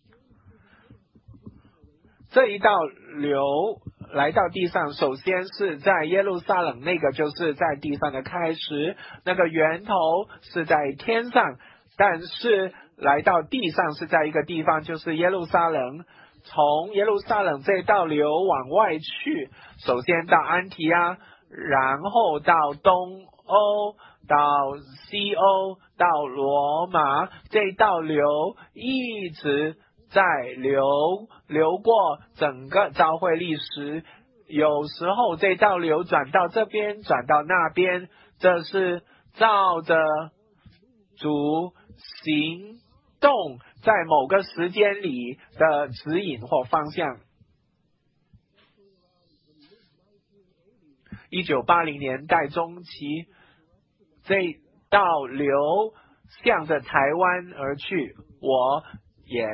这一道流来到地上，首先是在耶路撒冷，那个就是在地上的开始，那个源头是在天上，但是来到地上是在一个地方，就是耶路撒冷。从耶路撒冷这道流往外去，首先到安提阿，然后到东欧，到西欧，到罗马，这道流一直在流流过整个教会历史。有时候这道流转到这边，转到那边，这是照着主行动在某个时间里的指引或方向。一九八零年代中期，这道流向着台湾而去，我也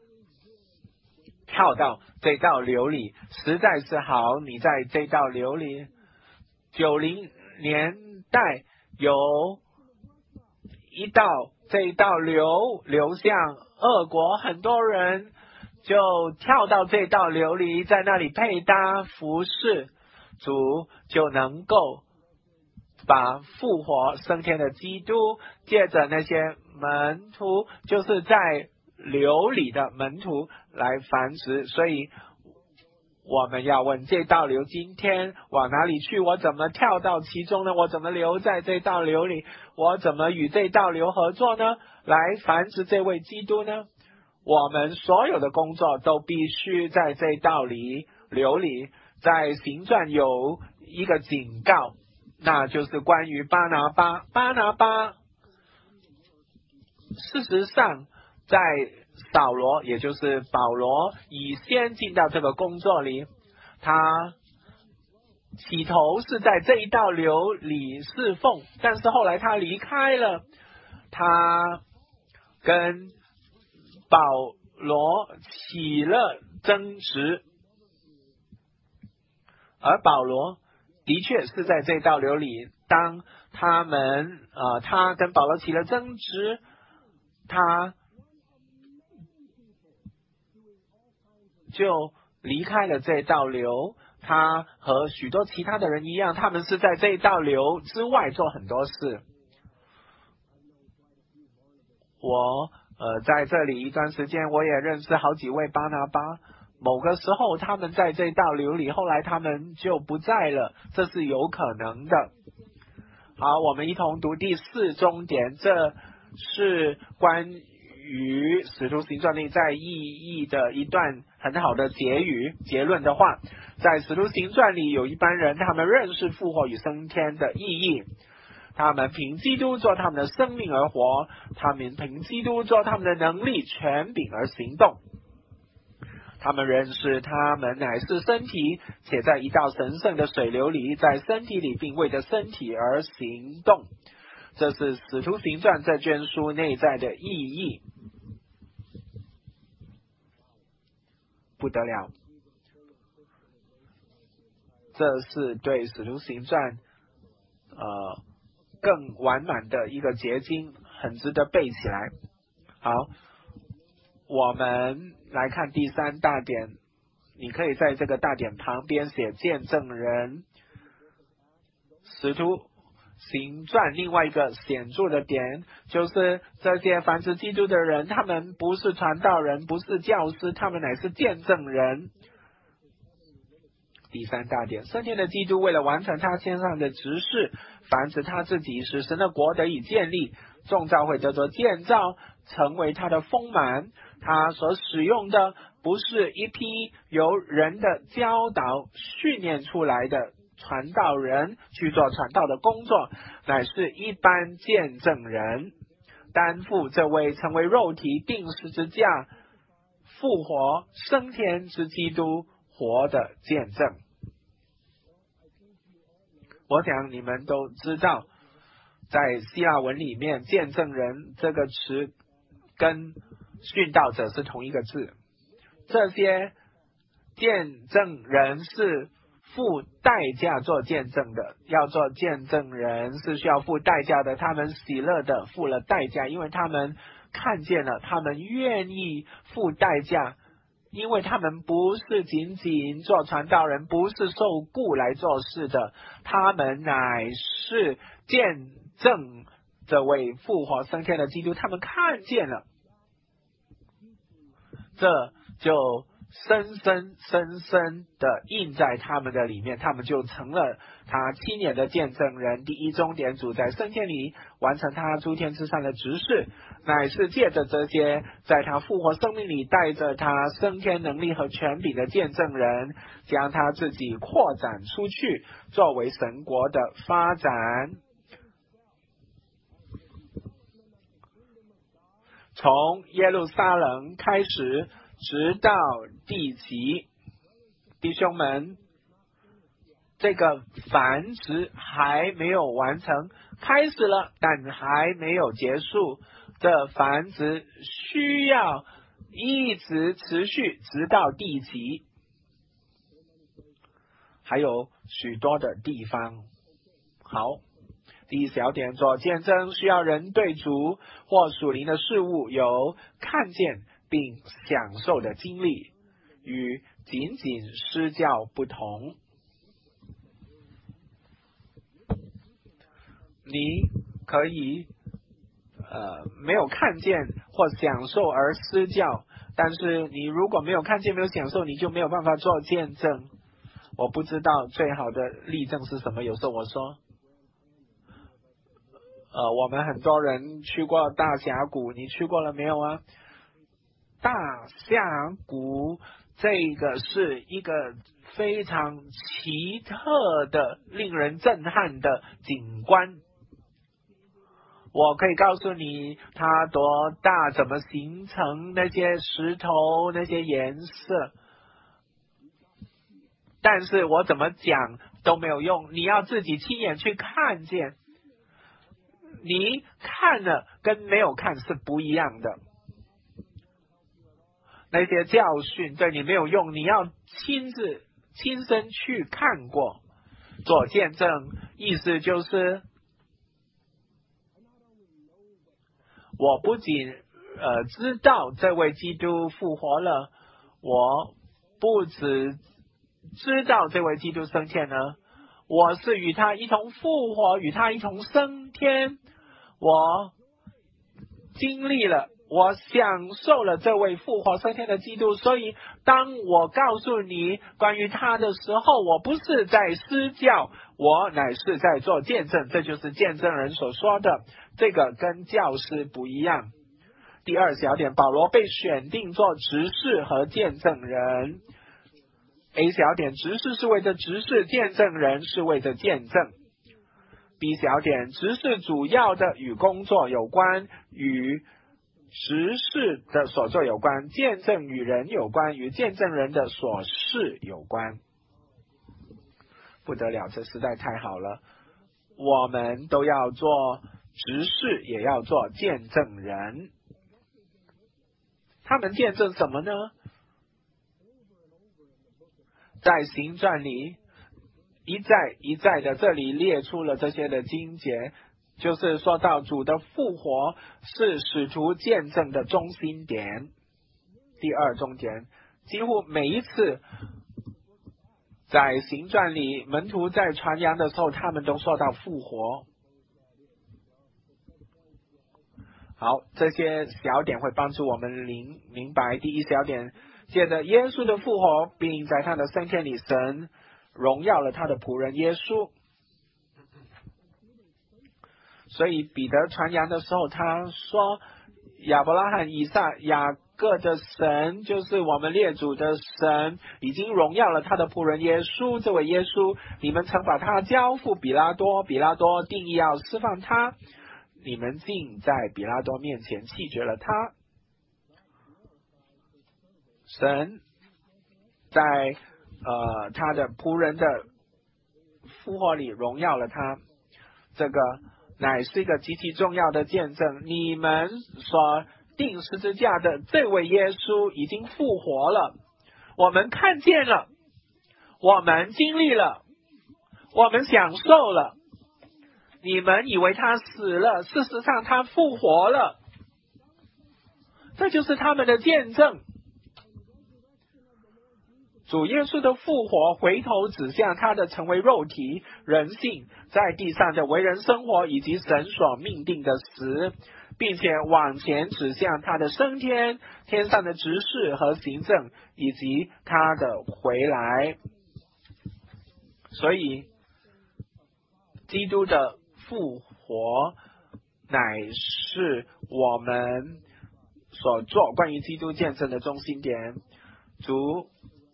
跳到这道流里，实在是好。你在这道流里，九零年代有一道这一道流流向俄国，很多人就跳到这道流里，在那里配搭服侍主，就能够把复活升天的基督借着那些门徒，就是在流里的门徒来繁殖。所以我们要问，这道流今天往哪里去？我怎么跳到其中呢？我怎么留在这道流里？我怎么与这道流合作呢？来繁殖这位基督呢？我们所有的工作都必须在这道里流里。在行传有一个警告，那就是关于巴拿巴。巴拿巴事实上在扫罗，也就是保罗以先进到这个工作里， 他起头是在这一道流里侍奉，但是后来他离开了，他跟保罗起了争执，而保罗的确是在这道流里，当他们呃，他跟保罗起了争执，他就离开了这道流。他和许多其他的人一样，他们是在这道流之外做很多事。我呃在这里一段时间，我也认识好几位巴拿巴。某个时候他们在这道流里，后来他们就不在了，这是有可能的。好，我们一同读第四中点，这是关于使徒行传内在意义的一段很好的结语结论的话。在使徒行传里，有一般人，他们认识复活与升天的意义，他们凭基督做他们的生命而活，他们凭基督做他们的能力权柄而行动。他们认识他们乃是身体，且在一道神圣的水流里，在身体里并为着身体而行动。这是使徒行传这卷书内在的意义。不得了，这是对使徒行传呃更完满的一个结晶，很值得背起来。好，我们来看第三大点，你可以在这个大点旁边写见证人。使徒行传另外一个显著的点，就是这些凡是基督的人，他们不是传道人，不是教师，他们乃是见证人。第三大点，升天的基督为了完成他天上的职事，凡是他自己使神的国得以建立，众教会得着建造，成为他的丰满。他所使用的不是一批由人的教导训练出来的传道人去做传道的工作，乃是一般见证人，担负这位成为肉体钉十字架复活升天之基督活的见证。我想你们都知道，在希腊文里面，见证人这个词跟殉道者是同一个字。这些见证人是付代价做见证的，要做见证人是需要付代价的，他们喜乐的付了代价，因为他们看见了，他们愿意付代价，因为他们不是仅仅做传道人，不是受雇来做事的，他们乃是见证这位复活升天的基督，他们看见了，这就深深深深的印在他们的里面，他们就成了他七年的见证人。第一终点，主在升天里完成他诸天之上的职事，乃是借着这些在他复活生命里带着他升天能力和权柄的见证人，将他自己扩展出去，作为神国的发展。从耶路撒冷开始直到地极，弟兄们，这个繁殖还没有完成，开始了，但还没有结束。这繁殖需要一直持续直到地极，还有许多的地方。好，第一小点，做见证需要人对主或属灵的事物有看见并享受的经历，与仅仅施教不同。你可以呃没有看见或享受而施教，但是你如果没有看见没有享受，你就没有办法做见证。我不知道最好的例证是什么，有时候我说呃，我们很多人去过大峡谷，你去过了没有啊？大峡谷这个是一个非常奇特的、令人震撼的景观。我可以告诉你它多大，怎么形成那些石头、那些颜色。 但是我怎么讲都没有用，你要自己亲眼去看见。你看了跟没有看是不一样的。那些教训对你没有用，你要亲自亲身去看过，做见证。意思就是我不仅呃知道这位基督复活了，我不只知道这位基督升天了，我是与他一同复活，与他一同升天。我经历了，我享受了这位复活升天的基督，所以当我告诉你关于他的时候，我不是在施教，我乃是在做见证。这就是见证人所说的，这个跟教师不一样。第二小点，保罗被选定做执事和见证人。A 小点，执事是为着执事，见证人是为着见证。B 小点，执事主要的与工作有关，与执事的所作有关；见证与人有关，与见证人的所事有关。不得了，这实在太好了！我们都要做执事，也要做见证人。他们见证什么呢？在行传里一再一再的这里列出了这些的经节，就是说到主的复活是使徒见证的中心点。第二重点，几乎每一次在行传里门徒在传扬的时候，他们都说到复活。好，这些小点会帮助我们明明白。第一小点，借着耶稣的复活，并在他的升天里，神荣耀了他的仆人耶稣。所以彼得传扬的时候，他说亚伯拉罕、以撒、雅各的神，就是我们列祖的神，已经荣耀了他的仆人耶稣。这位耶稣，你们曾把他交付比拉多，比拉多定义要释放他，你们竟在比拉多面前弃绝了他。神在呃他的仆人的复活里荣耀了他，这个乃是一个极其重要的见证。你们所钉十字架的这位耶稣已经复活了，我们看见了，我们经历了，我们享受了。你们以为他死了，事实上他复活了，这就是他们的见证。主耶稣的复活回头指向他的成为肉体人性，在地上的为人生活，以及神所命定的死，并且往前指向他的升天，天上的执事和行政，以及他的回来。所以基督的复活乃是我们所做关于基督见证的中心点。主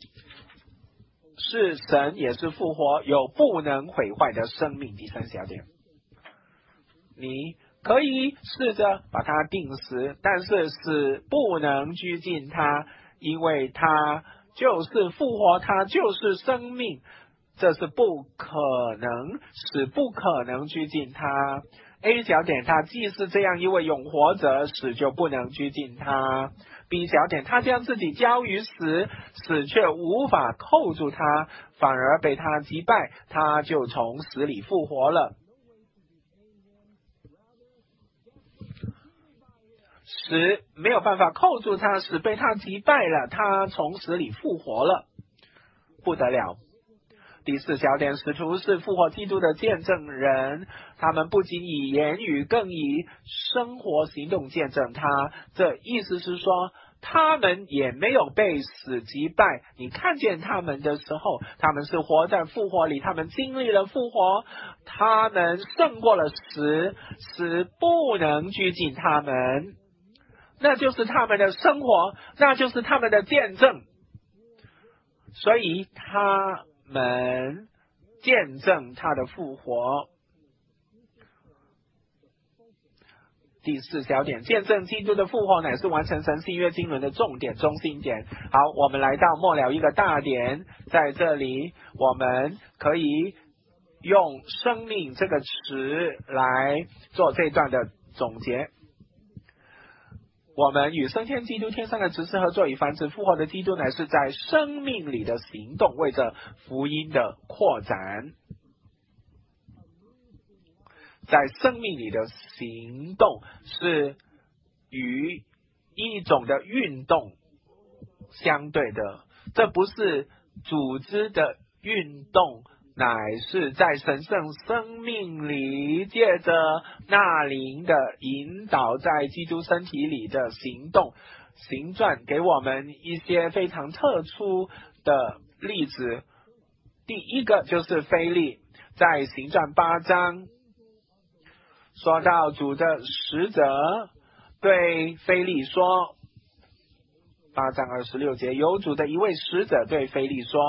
是神，也是复活，有不能毁坏的生命。第三小点，你可以试着把它定死，但是死不能拘禁它，因为它就是复活，它就是生命，这是不可能，死不可能拘禁它。A 小点，他既是这样一位永活者，死就不能拘禁他。B 小点，他将自己交于死，死却无法扣住他，反而被他击败，他就从死里复活了。死没有办法扣住他，死被他击败了，他从死里复活了，不得了。第四小点，使徒是复活基督的见证人，他们不仅以言语，更以生活行动见证他。这意思是说，他们也没有被死击败。你看见他们的时候，他们是活在复活里，他们经历了复活，他们胜过了死，死不能拘禁他们，那就是他们的生活，那就是他们的见证。所以他们见证他的复活。 第四小点，见证基督的复活乃是完成神新约经纶的重点中心点。好，我们来到末了一个大点，在这里我们可以用生命这个词来做这段的总结。我们与升天基督天上的执事合作，以凡指复活的基督乃是在生命里的行动，为着福音的扩展。在生命里的行动是与一种的运动相对的，这不是组织的运动，乃是在神圣生命里借着那灵的引导，在基督身体里的行动。行传给我们一些非常特殊的例子，第一个就是腓利，在行传八章说到主的使者对腓利说，八章二十六节，有主的一位使者对腓利说，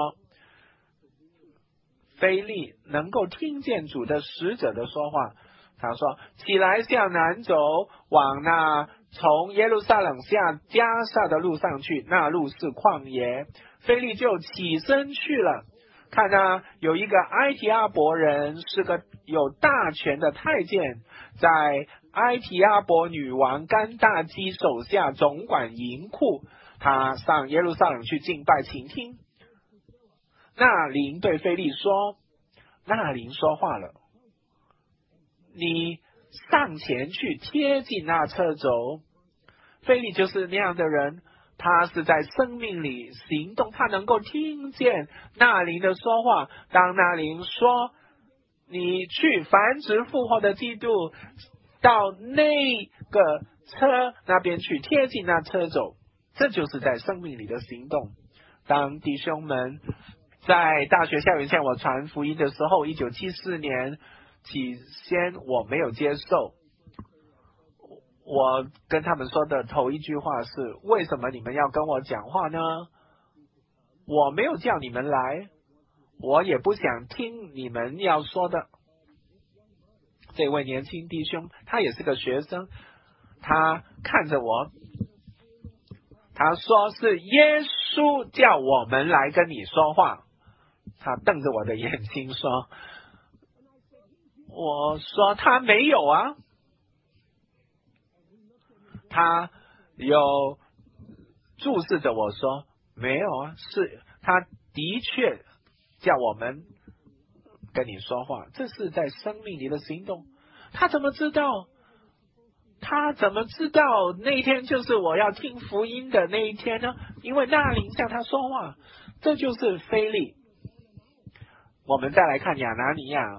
腓利能够听见主的使者的说话，他说，起来向南走，往那从耶路撒冷下迦萨的路上去，那路是旷野。腓利就起身去了，看啊，有一个埃提阿伯人，是个有大权的太监，在埃提阿伯女王甘大基手下总管银库，他上耶路撒冷去敬拜，请听。那灵对腓利说，那灵说话了，你上前去贴近那车轴。腓利就是那样的人，他是在生命里行动，他能够听见那灵的说话。当那灵说，你去繁殖复活的基督，到那个车那边去贴近那车轴，这就是在生命里的行动。当弟兄们在大学校园向我传福音的时候，一九七四年起先我没有接受，我跟他们说的头一句话是，为什么你们要跟我讲话呢？我没有叫你们来，我也不想听你们要说的。这位年轻弟兄他也是个学生，他看着我，他说是耶稣叫我们来跟你说话。他瞪着我的眼睛说，我说他没有啊。他有注视着我说，没有啊，是他的确叫我们跟你说话，这是在生命里的行动。他怎么知道？他怎么知道那一天就是我要听福音的那一天呢？因为那灵向他说话，这就是腓利。我们再来看亚拿尼亚，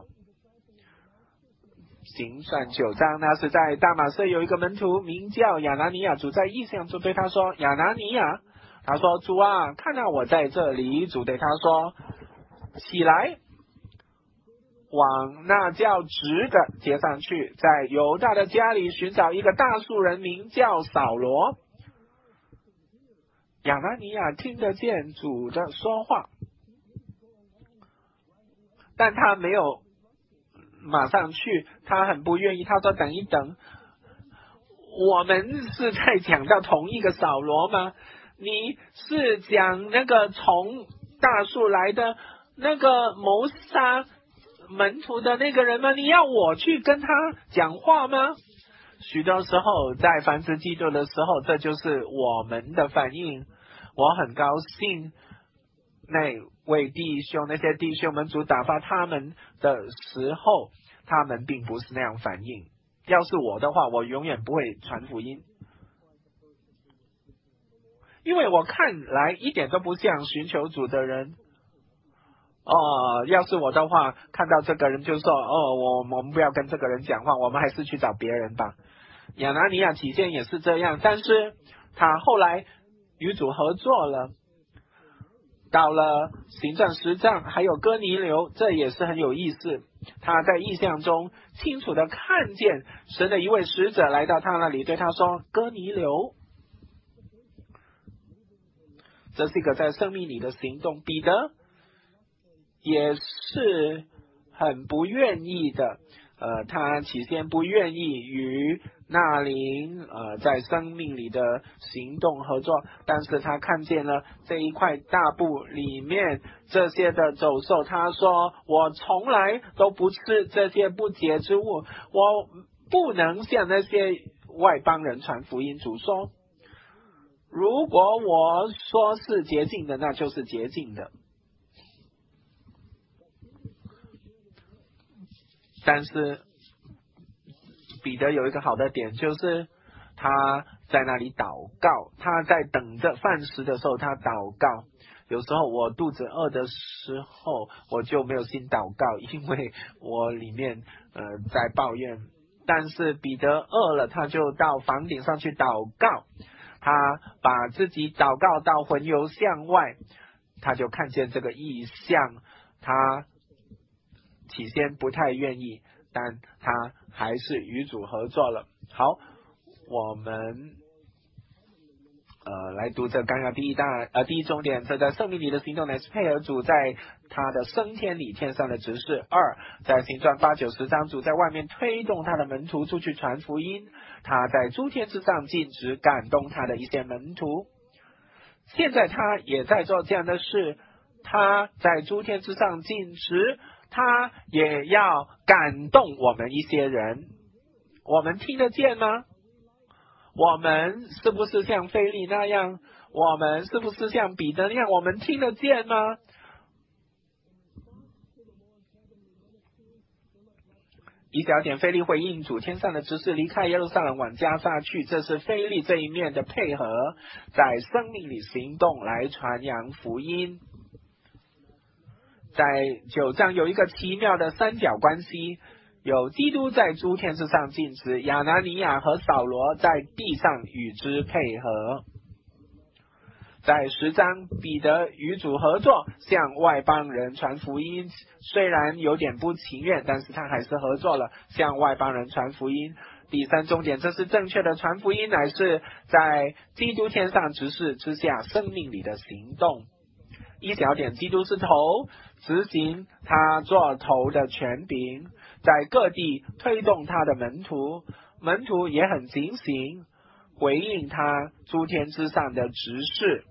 行传九章，那是在大马色有一个门徒名叫亚拿尼亚，主在异象中对他说，亚拿尼亚，他说，主啊，看到我在这里。主对他说，起来，往那叫直的街上去，在犹大的家里寻找一个大数人，名叫扫罗。亚拿尼亚听得见主的说话，但他没有马上去，他很不愿意，他说等一等，我们是在讲到同一个扫罗吗？你是讲那个从大树来的那个谋杀门徒的那个人吗？你要我去跟他讲话吗？许多时候在繁殖基督的时候，这就是我们的反应。我很高兴那位弟兄，那些弟兄们主打发他们的时候，他们并不是那样反应。要是我的话，我永远不会传福音，因为我看来一点都不像寻求主的人。哦，要是我的话，看到这个人就说，哦，我我们不要跟这个人讲话，我们还是去找别人吧。亚拿尼亚起先也是这样，但是他后来与主合作了。到了行传十章，还有哥尼流，这也是很有意思。他在异象中清楚的看见神的一位使者来到他那里，对他说，哥尼流。这是一个在生命里的行动。彼得也是很不愿意的，呃，他起先不愿意与纳灵呃在生命里的行动合作，但是他看见了这一块大布里面这些的走兽，他说我从来都不吃这些不洁之物，我不能向那些外邦人传福音。主说，如果我说是洁净的，那就是洁净的。但是彼得有一个好的点，就是他在那里祷告，他在等着饭食的时候他祷告。有时候我肚子饿的时候我就没有心祷告，因为我里面呃在抱怨。但是彼得饿了，他就到房顶上去祷告，他把自己祷告到魂游向外，他就看见这个异象。他起先不太愿意，但他还是与主合作了。好，我们呃来读这纲要第一大呃第一重点，这在生命里的行动乃是配合主在他的升天里天上的指示。二，在行传八九十章，主在外面推动他的门徒出去传福音，他在诸天之上禁止感动他的一些门徒。现在他也在做这样的事，他在诸天之上禁止，他也要感动我们一些人。我们听得见吗？我们是不是像腓利那样？我们是不是像彼得那样？我们听得见吗？一小点，腓利回应主天上的指示，离开耶路撒冷往加萨去，这是腓利这一面的配合，在生命里行动来传扬福音。在九章有一个奇妙的三角关系，有基督在诸天之上尽职，亚拿尼亚和扫罗在地上与之配合。在十章，彼得与主合作，向外邦人传福音，虽然有点不情愿，但是他还是合作了，向外邦人传福音。第三重点，这是正确的传福音，乃是在基督天上执事之下生命里的行动。一小点，基督是头，执行他做头的权柄，在各地推动他的门徒，门徒也很警醒，回应他诸天之上的指示。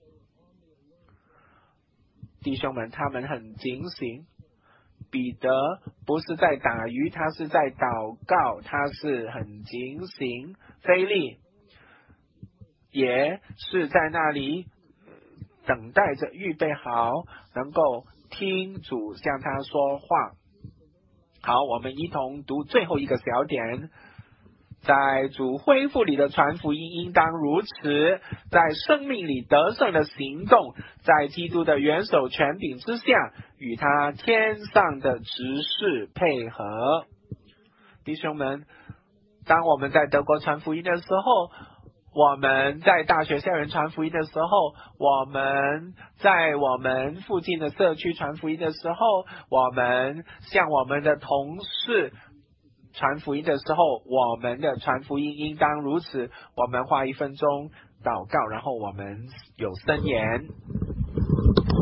弟兄们，他们很警醒。彼得不是在打鱼，他是在祷告，他是很警醒。腓利也是在那里等待着，预备好能够听主向他说话。好，我们一同读最后一个小点，在主恢复里的传福音应当如此，在生命里得胜的行动，在基督的元首权柄之下，与他天上的执事配合。弟兄们，当我们在德国传福音的时候，我们在大学校园传福音的时候，我们在我们附近的社区传福音的时候，我们向我们的同事传福音的时候，我们的传福音应当如此。我们花一分钟祷告，然后我们有申言。